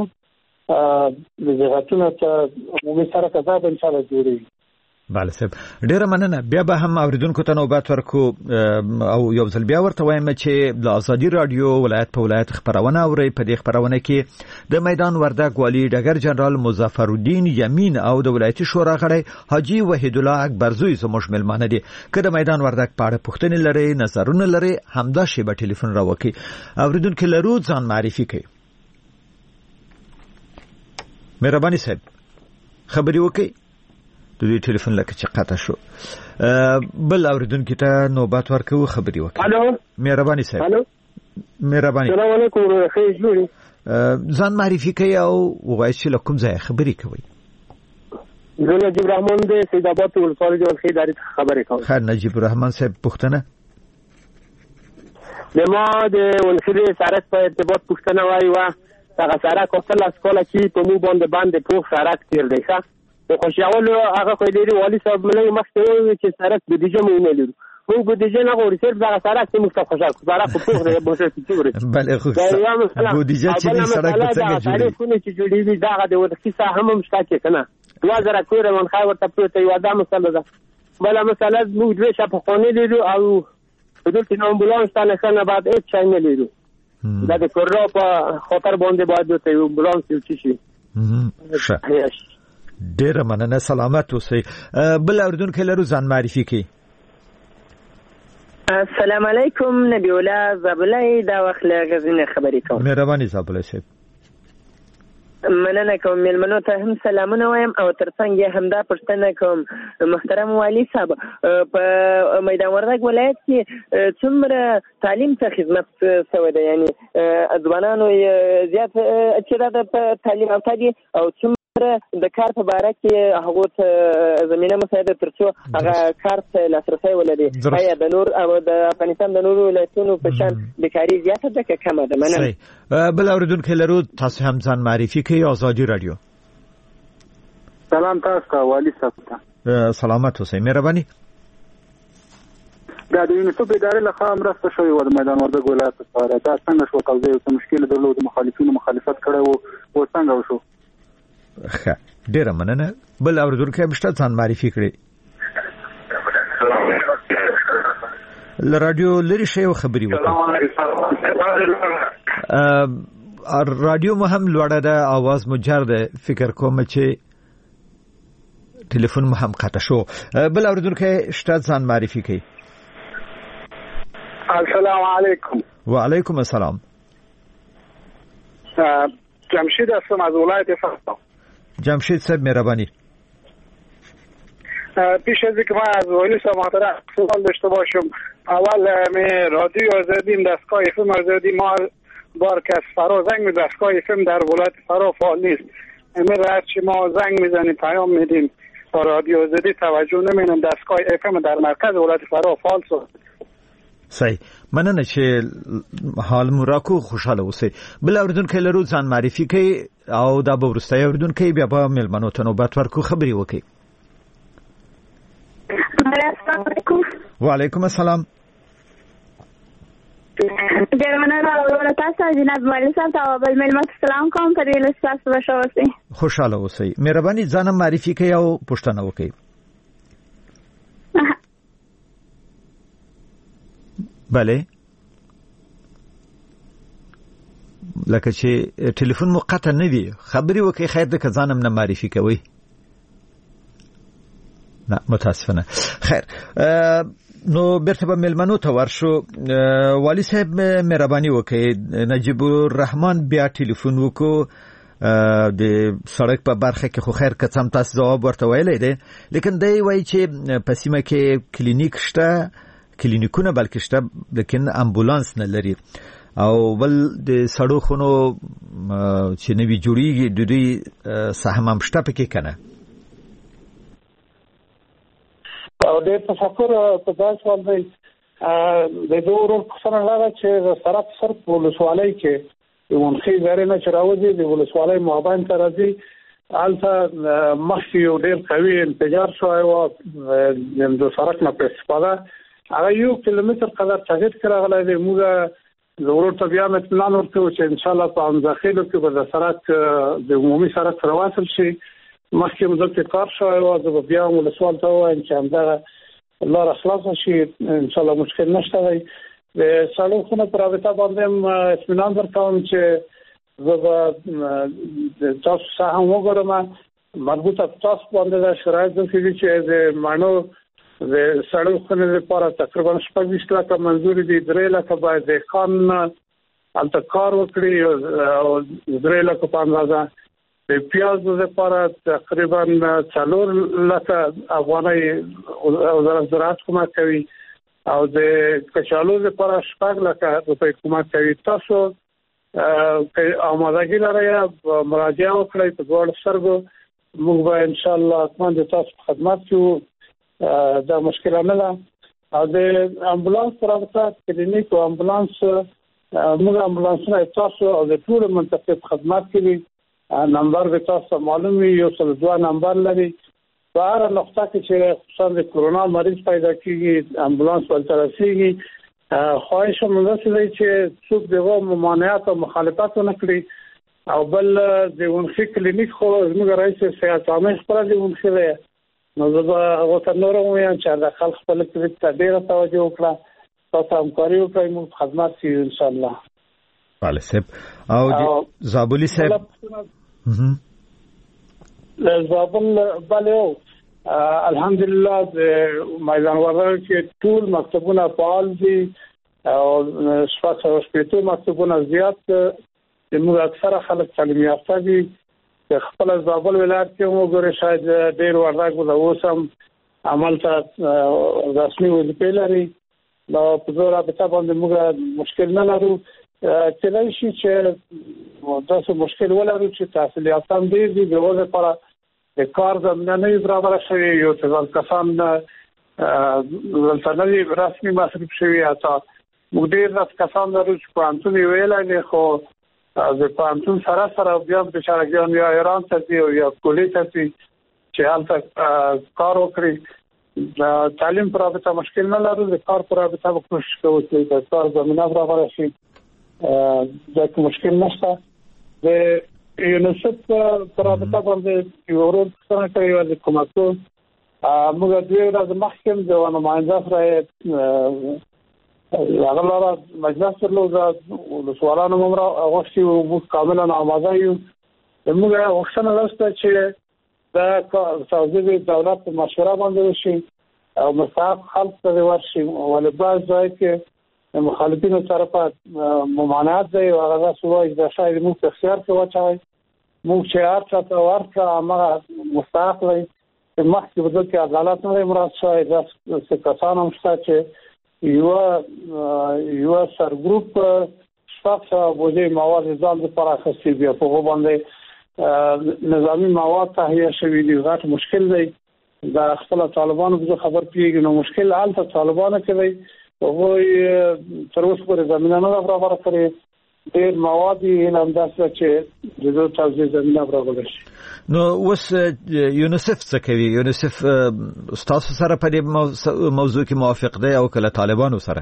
ځای ته موږ سره کذاب ان شاء الله جوړي. بله صاحب ډیره مننه. بیا به هم اوریدونکو ته نوبت ورکو او یو ځل بیا ورته وایم چې د ازادي رادیو ولایت په ولایت خبرونه اوري. په دې خبرونه کې د میدان وردګ والي ډګر جنرال مظفر الدین یمین او د ولایتي شورا غړی حاجی وحید الله اکبرزوی زموږ ملمانه دي. که د میدان وردګ په اړه پوښتنې لري نظرونه لري همدا شی به ټلیفون راوکي. اوریدونکو لرو ځان معرفي کوي. مهرباني صاحب خبري وکي. د دې ټلیفون لکه چې قطع شو. بل اوریدونکو ته نوبت ورکو خبري وکړي. الو مهرباني صاحب. الو مهرباني. السلام علیکم خیر جوړی. ځان معرفي کوي او وایي چې کوم ځای خبري کوي. زه نجیب رحمان د سید آباد ولسوالۍ جوړ خې داري خبرې کوم. خیر نجیب رحمان صاحب پوښتنه د ما د ولسوالۍ سره په ارتباط پوښتنه وایي هغه سره کوتل اسکوله چې په مو باندې پوښ سره تیر دی ښه په خوشاول هغه خو دې والي صاحب ملي مخته وي چې سره بودیجه مو نه لرو موږ بودیجه نه غوړي صرف هغه سره چې موږ ته خوشاله سره په پوښ دی به څه تیوري بله خو بودیجه چې دې سره څنګه جوړي خو چې جوړي دا د ورخي صاحب هم مشتاق کنه 2000 کوره من خای ورته پروت یو دا مسله ده بل مسله موږ دوه شپه خونې لرو او په دې کې امبولانس ته نه بعد هیڅ شي نه لرو دا د کورو په خطر باندې باید ته امبولانس یو شي ډیره مننه سلامت اوسئ. بل اردن کې لرو ځان معرفي کی. السلام علیکم نبی الله زبلای دا وخت له غزنه خبرې کوم. مهرباني زبلای صاحب. مننه کوم ملمنو ته هم سلامونه وایم او ترڅنګ هم دا پښتنه کوم محترم والی صاحب په میدان وردګ ولایت کې څومره تعلیم ته خدمت سوی ده یعنی ځوانانو زیات چې دا په تعلیم او تعلیم او څومره د کار په باره کې هغه ته زمينه مساعده ترڅو هغه کار ته لاسرسي ولري. آیا د نور او د افغانستان د نورو ولایتونو په شان بیکاری زیاته ده که کمه ده؟ مننه. بل اوریدونکو لرو تاسو هم ځان معرفي کوي. ازادي رادیو. سلام تاسو والی صاحب. سلامت اوسئ. مهرباني. دا د یونیسف ادارې لخوا مرسته شوې و د میدان وردګ ولایت لپاره. دا څنګه شو توضیح او مشکل درلود مخالفینو مخالفت کړو او څنګه وشو؟ ښه ډیره مننه. بل اوریدونکو مشته ځان معرفي کړي. ل رادیو لري شی او خبري وکړه. رادیو مو هم لوړه ده आवाज مو جار ده فکر کوم چې ټلیفون مو هم قطع شو. بل اوریدونکو شته ځان معرفي کړي. السلام علیکم. وعلیکم السلام. جمشید هستم از ولایت فرا. جمشید صاحب مهربانی. پیش از اینکه من از والی صاحب محترم سوال داشته باشم اول رادیو آزادی دستگاه FM آزادی ما بار که از فرا زنگ می دستگاه FM در ولایت فرا فعال نیست. امیر راست که ما زنگ میزنیم پیام میدیم با رادیو آزادی توجه نمینم دستگاه FM در مرکز ولایت فرا فعال شد. صحیح مننه چې حال مو راکو خوشاله اوسئ. بل اوریدونکو لرو ځان معرفي کوي او دا به وروسته اوریدونکو بیا په ملمنو ته نوبت ورکو خبري وکړي. السلام علیکم. وعلیکم السلام. ډیرمنه راوړل تاسو جناب مولوی صاحب ته بل ملمت سلام کوم په دې لساس بشوسي. خوشاله اوسئ. مهرباني ځان معرفي کوي او پوښتنه وکړي. بله لکه چې ټلیفون مو قطع نه وي خبري وکړي خیر ده که ځانم نه معرفي کوي. نه متاسفانه. خیر نو بیرته به ملمنو ته ورشو. والی صاحب مهرباني وکړئ نجیب الرحمن بیا ټلیفون وکړو د سړک په برخه کې خو خیر که څه تاسو جواب ورته ویلی دی لیکن دی وایي چې په سیمه کې کلینیک شته کلینیکونه بلکې شته لیکن امبولانس نه لري او بل د سړو خونو چې نوی جوړیږي د دې سهم هم شته پکې کنه؟ او د تفکر په داس باندې د دوه سره لاره چې سره سر ولسوالۍ کې ونخي غره چې راوځي د ولسوالۍ مابین تر راځي الته مخکې یو ډېر قوي انفجار شوی و د سړک نه په استفاده هغه 1 کیلومتر قدر تغیر کړغلی دی. موږ ضرورت بیا اطمینان ورکوو چې ان شاء الله په امزاخیلو کې به د سړک د عمومي سړک سره واصل شي. مخکې مځکه کار شوی و زه بیا ولسوال ته وایم چې همدغه لار خلاص شي ان شاء الله مشکل نشته دی. د سړکونو پر رابطه باندې اطمینان ورکوم چې زه تاسو سره هم وګورم مربوطه تاسو باندې د شرایط د فزیک چې د مانو د سړکونو لپاره تقریبا 26 لک منظور دي 3 لک باید د خان التکار وکړي او 3 لک په اندازه د پیاز لپاره تقریبا 4 لک افغاني وزارت زراعت کومه کوي او د کچالو لپاره 4 لک روپۍ کومه کوي. تاسو آمادګي لري مراجعه وکړئ په ډول سرګو موږ به ان شاء الله اتمن د تاسو خدمات کوو. دا مشکل نه ده. او د امبولانس پرابطه کلینیک او امبولانس موږ امبولانسونه تاسو او د ټول منطقې خدمات کوي. نمبر به تاسو معلوم وي 102 نمبر لري. بهر نقطه کې چې خصوصا د کورونا مریض پیدا کیږي امبولانس ولته رسیږي. خواهش مونږ سره چې څوک دغه ممانعات او مخالفت نه کړي. او بل د ونخي کلینیک خو زموږ رئیس سیاست عامه خبره دی ونخي نو زه هغه ته نور وایم چې د خلک خپل کلیک ته ډیره توجه وکړه تاسو همکاري وکړئ موږ خدمت کوو ان شاء الله. بله صاحب. او زابلی صاحب زابل بله الحمدلله د میدان وردګ کې ټول مکتبونه فعال دي او شپږ مکتبونه زیات موږ اکثره خلک تعلیم یافته دي. خپل زابل ولایت کې وګورئ شاید ډېر وردګ د اوسم عمل ته رسمي وظیفه لري. نو په ډول رابطه باندې موږ مشکل نه لرو. کله چې تاسو مشکل ولرو چې تحصیل یافته دي دغه لپاره د کار زمینه نه برابر شوی یو څه کسان ولتنوي رسمي مصرف شوی اته موږ ډېر کسان لرو چې په انټونی ویلای خو د پانتون سره بیا د شارګیان یا ایران ته دی او یا کولې ته دی چې هلته کار وکړي. تعلیم پر رابطه مشکل نه لرو. د کار پر رابطه کوشش کوو چې د کار زمینه برابر شي. دا مشکل نشته. د یونیسف پر رابطه باندې یو ورور څنګه کوي د کوماتو موږ د ورځ مخکې د نماینده سره هغه لاره مجلس درلود او سوالانو ممر غوښتي او کاملا آماده یو. موږ غوښتنه لرو چې دا سازي دولت په مشوره باندې وشي او مستحق خلک ته ورشي ولې بعض ځای کې مخالفینو طرفه ممانعت دی او هغه سوای د شاید موږ په اختیار کې واچوي. موږ چې هرڅه ورته هغه مستحق دی مخکې بدل کې عدالت نه مراد شوی دا څه کسان هم شته چې یو سر ګروپ شخص بوجي مواد ځان لپاره خاصي بیا په باندې نظامی مواد تهیه شوی دی. غټ مشکل دی. دا خپل طالبانو په خبر پیږي نو مشکل حال ته طالبانو کوي او تر اوسه پورې زمينه نه برابر کړي. ډېر مواد یې هم داسې چې د توزیع زمينه برابر شي. نو اوس یونیسف څه کوي؟ یونیسف تاسو سره په دې موضوع کې موافق دی او کله طالبانو سره؟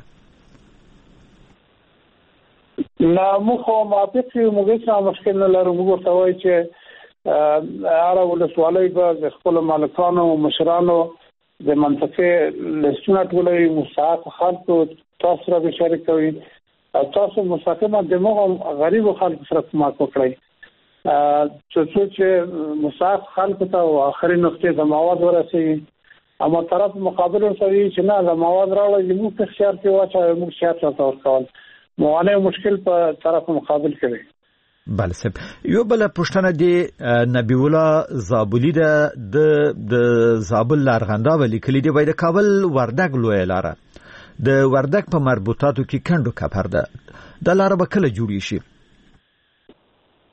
نه موږ موافق یو. موږ څه مشکل نه لرو. موږ ورته وایو چې هغه ولسوالۍ به د خپل مالکانو او مشرانو د منطقې لسټونه ټولوي مستحق خلکو تاسو سره به شریک کوي او تاسو مستقیما د موږ غریب خلکو سره کومک وکړئ چې مستحق خلکو ته اخري نقطې د مواد ورسېږي. اما طرف مقابل سره چې نه د مواد راوړي موږ په اختیار کې واچوي موږ شاید تاسو ورکول موانع مشکل په طرف مقابل کوي. بله صاحب. یو بل پښتنه دی نبی الله زابلی د زابل لارغندا ولی کلی دی د کابل وردګ لوی لاره د وردګ په مربوطاتو کې کندو کپر ده د لاره به کله جوړی شي؟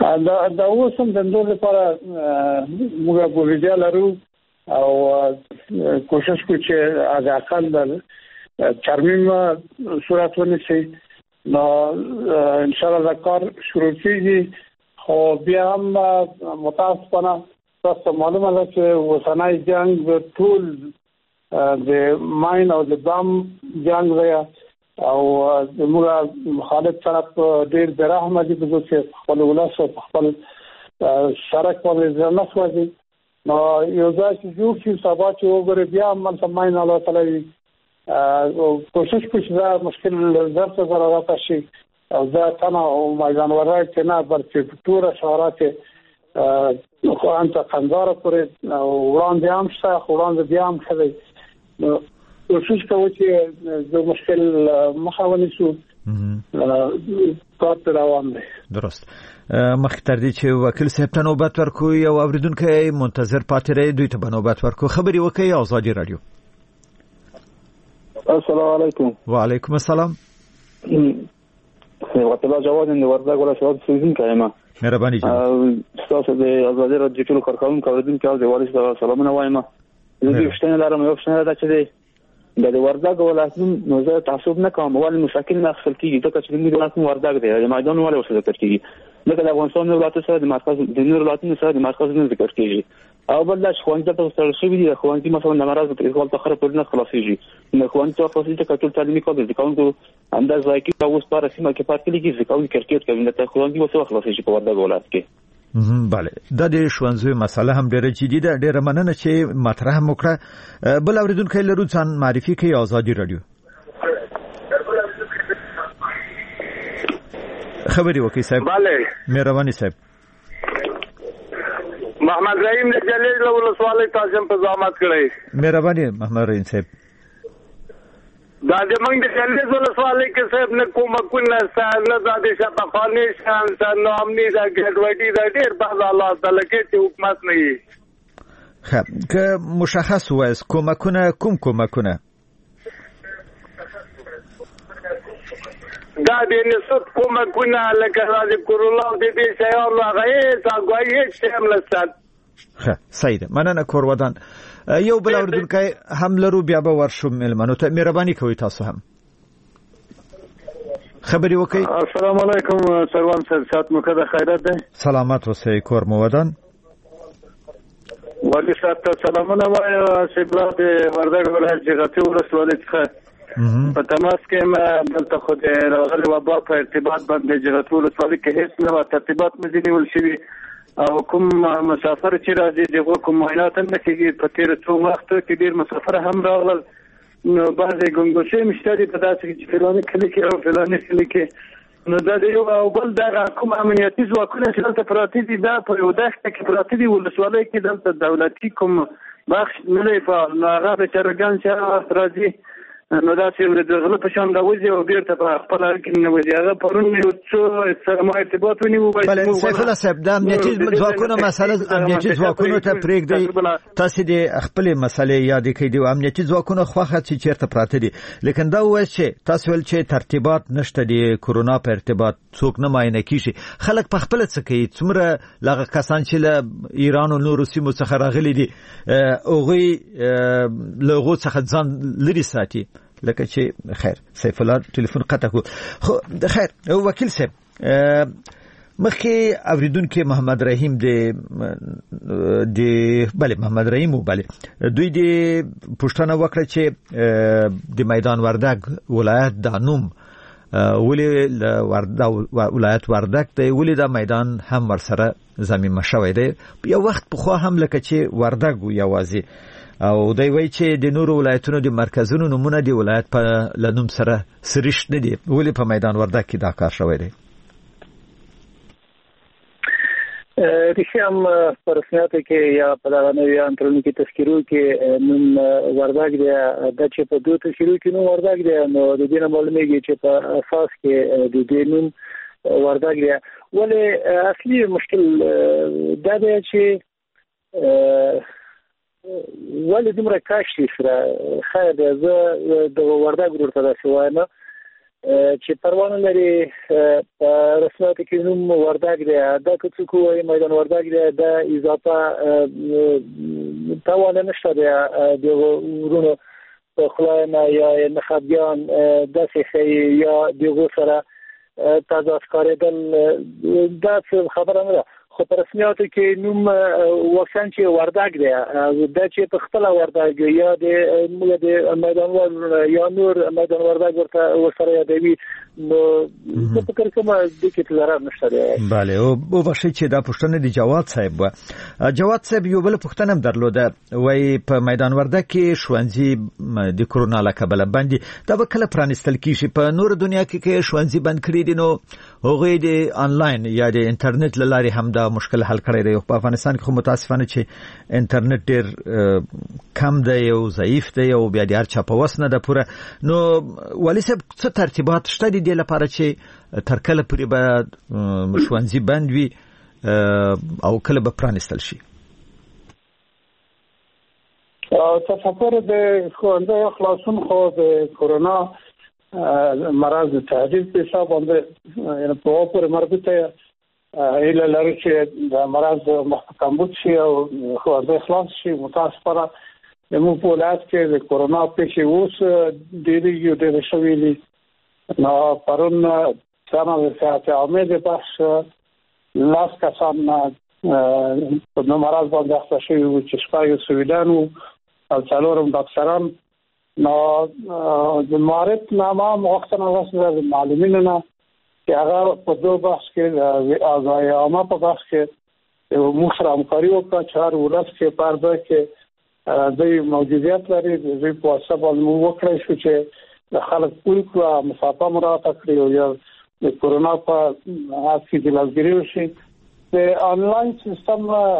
دا اوس هم د نور لپاره موږ بوجا لرو او کوشش کوو چې از اقل د ترمیم صورت ونیسي. نو ان شاء الله دا کار شروع کیږي. خو بیا هم متاسفانه تاسو معلومه ده چې وسنای جنگ د ټول د ماین او د بم جنگ دی او موږ مخالف طرف ډیر برحمه دي چې خپل ولس او خپل سرک باندې ځنه سوځي. نو یو ځای چې جوړ شي سبا چې وګوري بیا هم سماین الله تعالی کوشش کوي چې مشکل زړه سره راځي او دا تنه او میدان ورای چې نه بلکې ټول شهرات خو انت قندار پرې وړاندې هم شته وړاندې بیا هم شوی. نو کوشش کوو چې د مشکل مخاوني شو کار روان دی. درست. مخکې تر دې چې وکیل صاحب ته نوبت ورکوي او اوریدونکي منتظر پاتې رہی دوی ته نوبت ورکو. خبري وکي آزادي رادیو. السلام علیکم. وعلیکم السلام. وقت الله جواد د وردګ ولایت سوزین کایما. مهرباني جناب. تاسو د آزادي رادیو ټول کارکونکو اوریدونکو او د والي صاحب سلامونه وایم. زه پښتنه لرم یو پښتنه ده چې د وردګ ولایت نو زه تعصب نه کوم ول مشکل نه خپل کیږي ځکه چې موږ ولایت وردګ دی د میدان ولې وسه ذکر کیږي لکه د افغانستان ولایت سره د مرکز د نور ولایتونو سره د مرکز نه ذکر کیږي او بل د خوانځه په سره شوی دی خوانځي مثلا د مرز په خپل تخره پر نه خلاصيږي نو خوانځه په خپل ټکو تعلیمي کوي د کومو انداز ځای کې اوس پر سیمه کې پاتې کیږي ځکه کرکټ کوي د خوانځي وسه خلاصيږي په وردګ ولایت کې. بله د دې شوانځوي مسله هم ډېره جدي ده. ډېره مننه چې مطرح وکړه. بل اوریدونکو لرو ځان معرفي کوي آزادي رادیو. خبري وکي صاحب. bale مهرباني صاحب. محمد رحیم د جلیل ولسوالۍ تاسو په زحمت کړی. مهرباني محمد رحیم صاحب. دا د موږ د جلیل ولسوالۍ کې صاحب نه کومه سره د شفافانه شان نو امني دا ګډوډي دا ډېر په الله تعالی کې چې حکومت نه وي. خب که مشخص وایس کومکونه کومکونه دا د نسوت کومکونه لکه د کورونا د دې شیانو هغه څنګه یې چې ملستان. خب صحیح ده. مننه کورودان. یو بل اوریدونکو هم لرو بیا به ورشو ملمنو ته مهرباني کوي تاسو هم. خبري وکي. السلام علیکم سروان صاحب سات مو کده خیرات ده. سلامات اوسئ کور مو ودان. والي صاحب ته سلامونه وایم سیبلا د وردګ ولایت جغتي ولسوالۍ څخه په تماس کې ما دلته خو د راغلي وبا په ارتباط باندې جغتي ولسوالۍ کې هیڅ نه ترتیبات مې ول شوي او کوم مسافر چې راځي دغه کوم معاینات نه کیږي په تیر څو وخت کې ډیر مسافر هم راغلل. نو بعضې ګنګوسې مشتري په داسې کې چې فلاني کلي کې او فلاني کلي کې نو دا د یو او بل دغه کوم امنیتي ځواکونه چې دلته پراته دي دا په یو دښته کې پراته دي ولسوالۍ کې دلته دولتي کوم بخش نه دی په نو هغه بېچارهګان چې راځي نو دا چې د غله په شان راوځي او بیرته په خپل کې نه وځي. هغه پرون یو څو سره ما ارتباط ونیو. بله سیف الله صاحب د امنیتي ځواکونو مسله امنیتي ځواکونو ته پرېږدئ. تاسو د خپل مسلې یادې کړئ د امنیتي ځواکونو خوښه چې چیرته پراته دي لیکن دا وایي چې تاسو ول چې ترتیبات نشته د کورونا په ارتباط څوک نه معاینه کیږي. خلک په خپل څه کوي څومره لغه کسان چې له ایران او نورو سیمو څخه راغلي دي هغوی له څخه ځان لري ساتي لکه چې خیر سیف الله ټلیفون قطع کو. خو خیر وکیل صاحب مخکې اوریدونکو محمد رحیم د بله محمد رحیم بله دوی د پښتنه وکړه چې د میدان وردګ ولایت د نوم ولایت وردګ ته ولې د میدان هم ورسره زمينه شوې ده. یو وخت په خو هم لکه چې وردګ یوازې او دوی وایي چې د نورو ولایتونو د مرکزونو نمونه د ولایت په لنوم سره سریش نه دي ولې په میدان وردګ کې دا کار شوی دی. ریشم پر رسمیاتو کې یا په دغه نوې انټرنیټي تذکیرو کې نوم وردګ دی د چې په دوه تذکیرو کې نوم وردګ دی نو د دې نه معلومیږي چې په اساس کې د دې نوم وردګ دی. ولې اصلي مشکل دا دی چې ولې دومره کاشي سره خیر زه د وردګ ورته دا شوایم چې پروا نه لري رسمیت کې نوم وردګ دی دا که څوک وایي میدان وردګ دی دا اضافه توان نشته دی د ورونو په خلانه یا نخبيان داسې یا دغه سره تازه کارېدل دا خبره نه ده خو په رسمیاتو کې نوم واکسن چې وردګ دی دا چې په خپل وردګ یا د میدان یا نور میدان وردګ ورسره یادوي نو په فکر کوم د کې ضرر نشته دی. بله او بخښي چې دا پوښتنه دی جواد صاحب جواد صاحب یو بل پوښتنه درلوده وای په میدان وردګ کې شوانځي د کرونا لکبل باندې دا به کله پرانستل کیږي په نور دنیا کې شوانځي بند کړی دي نو هغه د انلاین یا د انټرنیټ لارې هم دا مشکل حل کړی دی په افغانستان کې خو متاسفانه چې انټرنیټ ډیر کم دی او ضعیف دی او بیا د هر چا په وس نه ده پوره نو ولی صاحب څه ترتیبات شته دي د لپاره چې تر کله پورې به ښوونځي بند وي او کله به پرانستل شي؟ تفکر د ښوونځي خلاصون خو د کرونا مرض تهدید په حساب باندې په اوپر مربوطه الى لري چې د مرض محکم شي او ښوونځي خلاص شي متاسفانه موږ په ولایت کې د کرونا پیښې اوس ډېرې یو ډېر شویلي نو پرون څنګه د صحت عامه د بخش لاس کسان نو مرض باندې اخته شوی و چې شپږ سویدانو او څلورم ډاکټران نو د مارت نامه وختونه وسره د معلومینو نه چې هغه په دوه بخش کې د عامه په بخش کې موږ سره همکاري وکړه چې هر ولس کې پرده کې د موجودیت لري د په سبب موږ وکړای شو چې د خلک پوری کړه مسافه مراعات کړی او یا د کرونا په حالت کې د لګریو شي د انلاین سیستم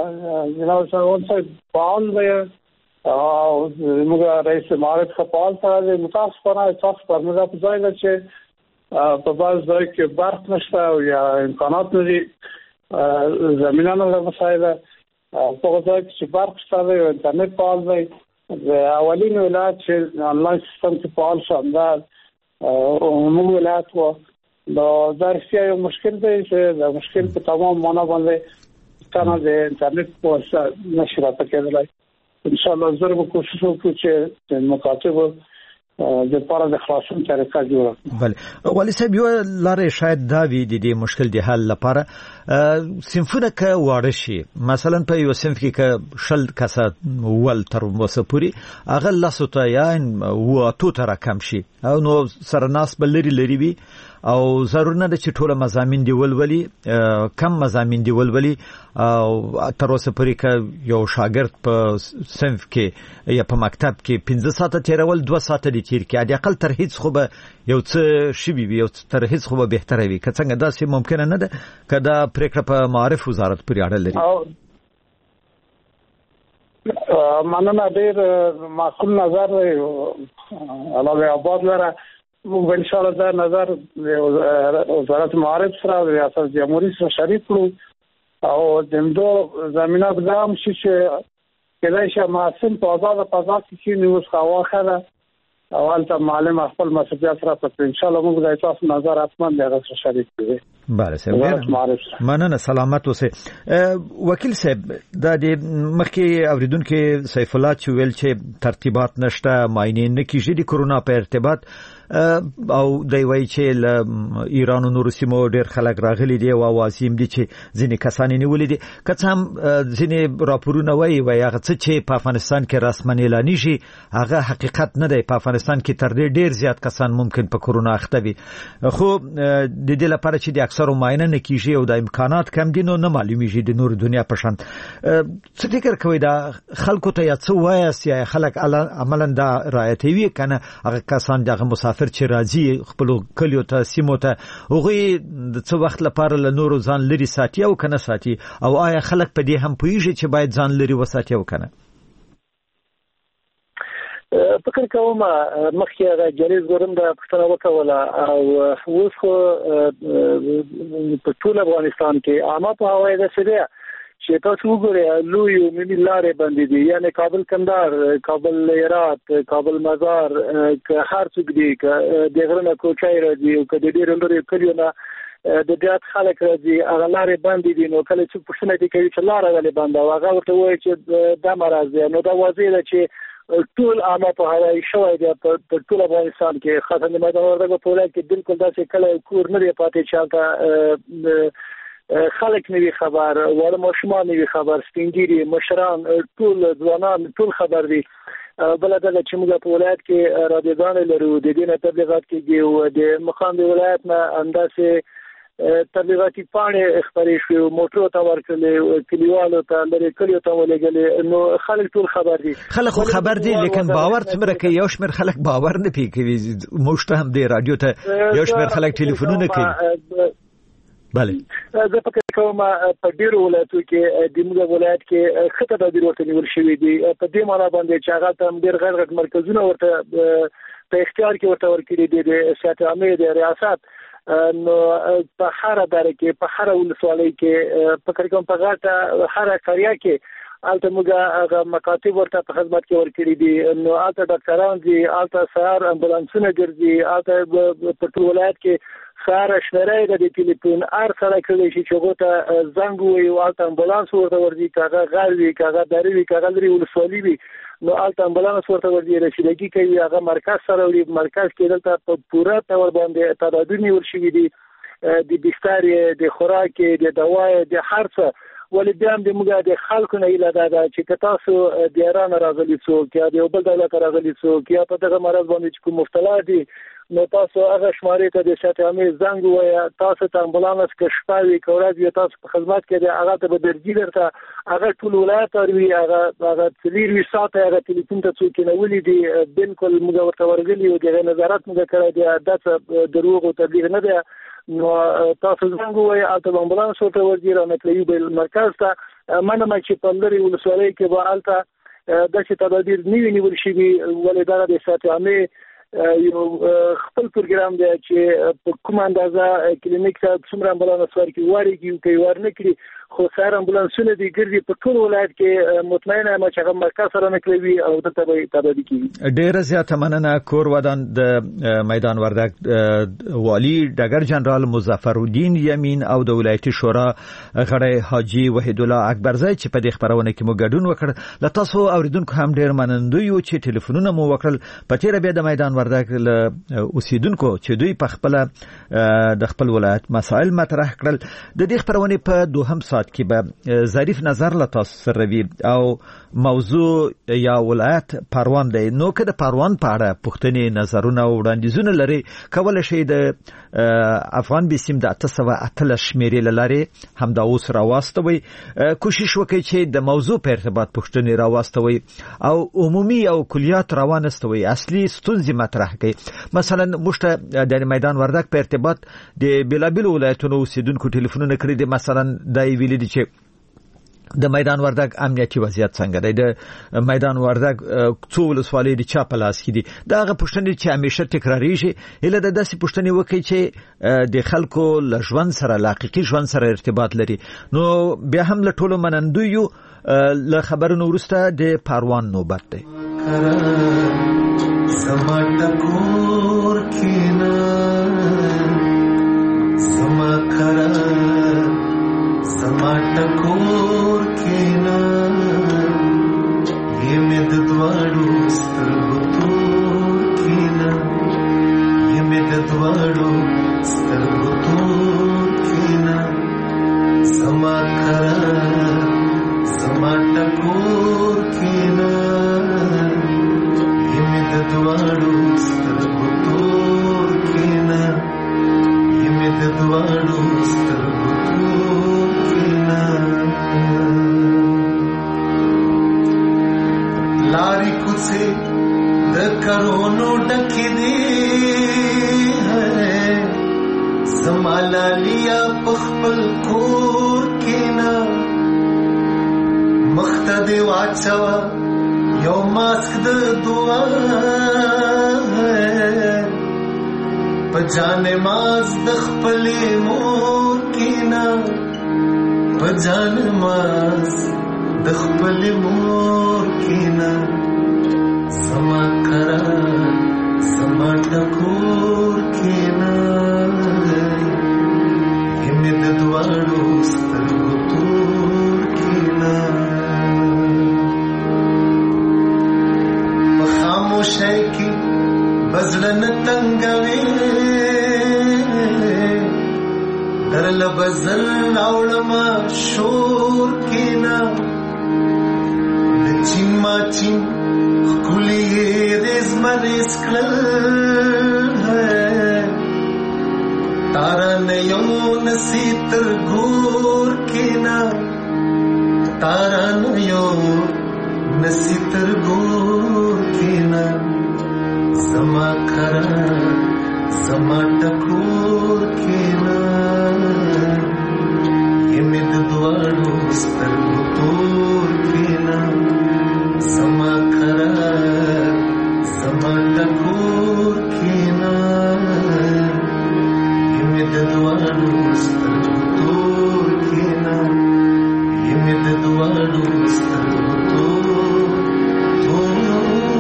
څنګه فعال دی او موږ رئیس مارت خپل سره متاسفانه تاسو په موږ په ځای چې په باز ځای کې برق نشته او یا امکانات لري زمينه نه مسایل په ځای چې برق شته او انټرنیټ فعال دی د اولین ولایت چې انلاین سیستم کې فعال شوم دا موږ ولایت و دا درسي یو مشکل دی چې دا مشکل په تمام معنا باندې څنګه د انټرنیټ په واسطه نشرات کېدلای ان شاء الله زه به کوشش وکړم چې مکاتب د پاره د خلاصون طریقه جوړه بله ولی صاحب یو لاره شاید دا وی د مشکل د حل لپاره صنفونه ک واړه شي مثلا په یو صنف کې ک شل کسه ول تر وسه پوری اغه لاسو ته یا و تو تر کم شي او نو سره ناس بلری لري وي او ضرور نه چې ټول مضامین دی ولولي کم مضامین دی ولولي او تر اوسه پورې ک یو شاګرد په صنف کې یا په مکتب کې 15 ساعته تیرول 2 ساعته دی تیر کې د اقل تر هیڅ خو به یو څه شی وي یو تر هیڅ خو به بهتره وي که څنګه دا سه ممکن نه ده کدا پریکړه په معارف وزارت پورې اړه لري مننه ډېر معقول نظر علاوه آباد لره موږ ان شاء الله دا نظر وزارت معارف سره او ریاست جمهوریت سره شریک کړو او دمدو زمينه ګرام شي چې کله چې معصوم په آزاد کې نیوز خواخره اول ته معلم خپل مسؤلیت سره په ان شاء الله موږ د تاسو نظر اتمن دغه سره شریک کړو بله صاحب مننه سلامت اوسه وکیل صاحب دا د مخکې اوریدونکو سیف الله چې ویل چې ترتیبات نشته ماینه نه کیږي د کرونا په ارتباط او دی وای چې ایران او نور سیمو ډیر خلک راغلي دي او واسیم دي چې ځینې کسان نیولې دي که څه هم ځینې راپورونه وایي هغه څه چې په افغانستان کې رسمن اعلان شي هغه حقیقت نه دی په افغانستان کې تر ډیر زیات کسان ممکن په کرونا اخته وي خو د دې لپاره چې د اکثرو معاینه نه کیږي او د امکانات کم دي نو نه معلومیږي د نور دنیا په شان څه فکر کوي دا خلکو ته یا څه وایي یا خلک عملاً دا رایتوي کنه هغه کسان دغه مسافر چې راځي خپل کلیو ته سیمو ته هغه د څه وخت لپاره له نورو ځان لري ساتي او کنه ساتي او آیا خلک په دې هم پوهیږي چې باید ځان لري وساتي او کنه فکر کوم مخکې جریز ګورم د پښتنو وکوله او اوس خو په ټول افغانستان کې عامه په هوایي ده چې چې تاسو وګورئ لوی عمومي لارې بندې دي، یعنی کابل کندهار، کابل هرات، کابل مزار، که هر څوک دي، که د غرنه کوچای راځي او که د ډېرو لرې کلیو نه د زیات خلک راځي، هغه لارې بندې دي. نو کله چې پوښتنه دې کوي چې لاره ولې بنده او هغه ورته وایي چې دا مرض دی، نو دا واضح ده چې ټول عامه په هوایي شوی دی په ټول افغانستان کې، خاصه د میدان وردګو په ولایت کې بالکل داسې کله کور نه دی پاتې چې هلته خلک نه وي خبر، واړه ماشومان نه وي خبر، سپین ږیري، مشران، ټول ځوانان ټول خبر دي. بله دا چې موږ په ولایت کې رادیوګانې لرو، د دې نه تبلیغات کېږي او د مقام د ولایت نه همداسې تبلیغاتي پاڼې خپرې شوې، موټرو ته ورکړلې، کلیوالو ته لرې کلیو ته ولېږلې، نو خلک ټول خبر دي. خلک خو خبر دي لیکن باور څومره کوي، یو شمېر خلک باور نه پې کوي. موږ ته هم د رادیو ته یو شمېر خلک ټلیفونونه کوي. بله زه فکر کوم په ډیرو ولایتو کې د موږ ولایت کې ښه تدابیر ورته نیول شوي دي، په دې معنا باندې چې هغه ته ډېر غټ غټ مرکزونه ورته په اختیار کې ورته ورکړي دي د صحت عامه د ریاست. نو په هر اداره کې، په هر ولسوالۍ کې، فکر کوم په غټه هر قريه کې البته موږ هغه مکاتب ورته په خدمت کې ورکړي دي. نو البته ډاکټران دي، البته سهار امبولانسونه ګرځي، البته په ټول ولایت کې سهار شمېرې د ټلیفون هر سره کړی شي چې هغه ته زنګ وي او البته امبولانس ورته ورځي، کاغه غار وي، کاغه داري وي، کاغه لري ولسوالي وي، نو البته امبولانس ورته ورځي، رسیدګي کوي، هغه مرکز سره وي، مرکز کې دلته په پوره تور باندې تدابیر نیول شوي دي، د بستر، د خوراک، د دوايي، د هر څه. ولې بیا هم د موږ د خلکو نه هیله ده چې که تاسو د ایران راغلي څوک یا د یو بل دولت راغلي څوک یا په دغه مرض باندې چې کوم مبتلا دي، نو تاسو هغه شمارې ته د صحت عامه زنګ ووایه، تاسو ته امبولانس که شپه وي که ورځ وي تاسو په خدمت کې دی، هغه ته به درځي درته، هغه ټول ولایت وي، هغه 24 ساعته هغه ټلیفون ته څوک کېنولي دي، بالکل موږ ورته ورغلي او د هغې نظارت موږ کړی دی، دا څه دروغ او تبلیغ نه دی. نو تاسو زنګ ووایئ، هلته به امبولانس ورته ورځي، رانقلوي به مرکز ته. منمه چې په لرې ولسوالۍ کې به هلته داسې تدابیر نه وي نیول شوي، ولې دغه د صحت عامې یو خپل پروګرام دی چې په کومه اندازه کلینیک ته څومره امبولانس ورکړي، واړېږي او که یې ور نه کړي، خو سهار امبولانسونه دي ګرځي په ټول ولایت کې، مطمئنه یم چې هغه مرکز سره نقلوي او دلته به تدابیر کېږي. ډېره زیاته مننه. کور ودان د میدان وردګ والي ډګر جنرال مظفرالدین یمین او د ولایتي شورا غړی حاجي وحید الله اکبرزی چې په دې خبرونه کې مو ګډون وکړ. له تاسو اوریدونکو هم ډېر منندوی یو چې ټلیفونونه مو وکړل. په تېره بیا د میدان وردګ له اوسیدونکو چې دوی په خپل د خپل ولایت مسائل مطرح کړل. د دې خبرونه په دوهم ساعت کې به ظریف نظر له تاسو سره وي او موضوع یا ولایت پروان دی. نو که د پروان په اړه پوښتنې، نظرونه او وړاندیزونه لري، کولی شئ د افغان بیسیم د 818 شمېرې له لارې همدا اوس راواستوئ. کوشش وکړئ چې د موضوع په ارتباط پوښتنې راواستوئ او عمومي او کلیات راوانستوئ، اصلي ستونزې مطرح کړئ. مثلا موږ ته د میدان وردګ په ارتباط د بېلابېلو ولایتونو اوسیدونکو ټلیفونونه کړي دي. مثلا دا یې ویلي دي چې د میدان وردګ امنیتي وضعیت څنګه دی، د میدان وردګ څو ولسوالۍ د چا په لاس کې دي. دا هغه پوښتنې چې همیشه تکراریږي. هیله ده داسې پوښتنې وکړئ چې د خلکو له ژوند سره، له حقیقي ژوند سره ارتباط لري. نو بیا هم له ټولو منندویو له خبرونو وروسته د پروان نوبت دی. زما ټکور کېنه، زما کرار، زما ټکور کېنه، یې مې د دواړو سترګو تور کېنه، یې مې د دواړو سترګو تور کېنه، زما کرار، زما ټکور کېنه، یې مې د دواړو سترګو تور کېنه، یې مې د دواړو سترګو تور کېنه. لارې کوڅې د کرونو ډکې دي، زما لالیا په خپل کور کېنه، مخ ته دې واچوه یو ماسک د دعا، په جانماز د خپلې مور کېنه، پجان ماس د خپل مور کینا سما کرا سما ټکور کینا همت دواړو سترګو تور کینا په خاموشۍ کې بزړه تنګوي درل بزل اوړما شور کینا د چین ما چین خلی ریز مریز کړل تارا نیو نسیتر ګور کینا تارا نیو نسیتر ګور کینا زما کرا زما ټکور کینا همت دواړو سترګو تور کینا زما کرا زما ټکور کینا همت دواړو سترګو تور کینا همت دواړو سترګو تور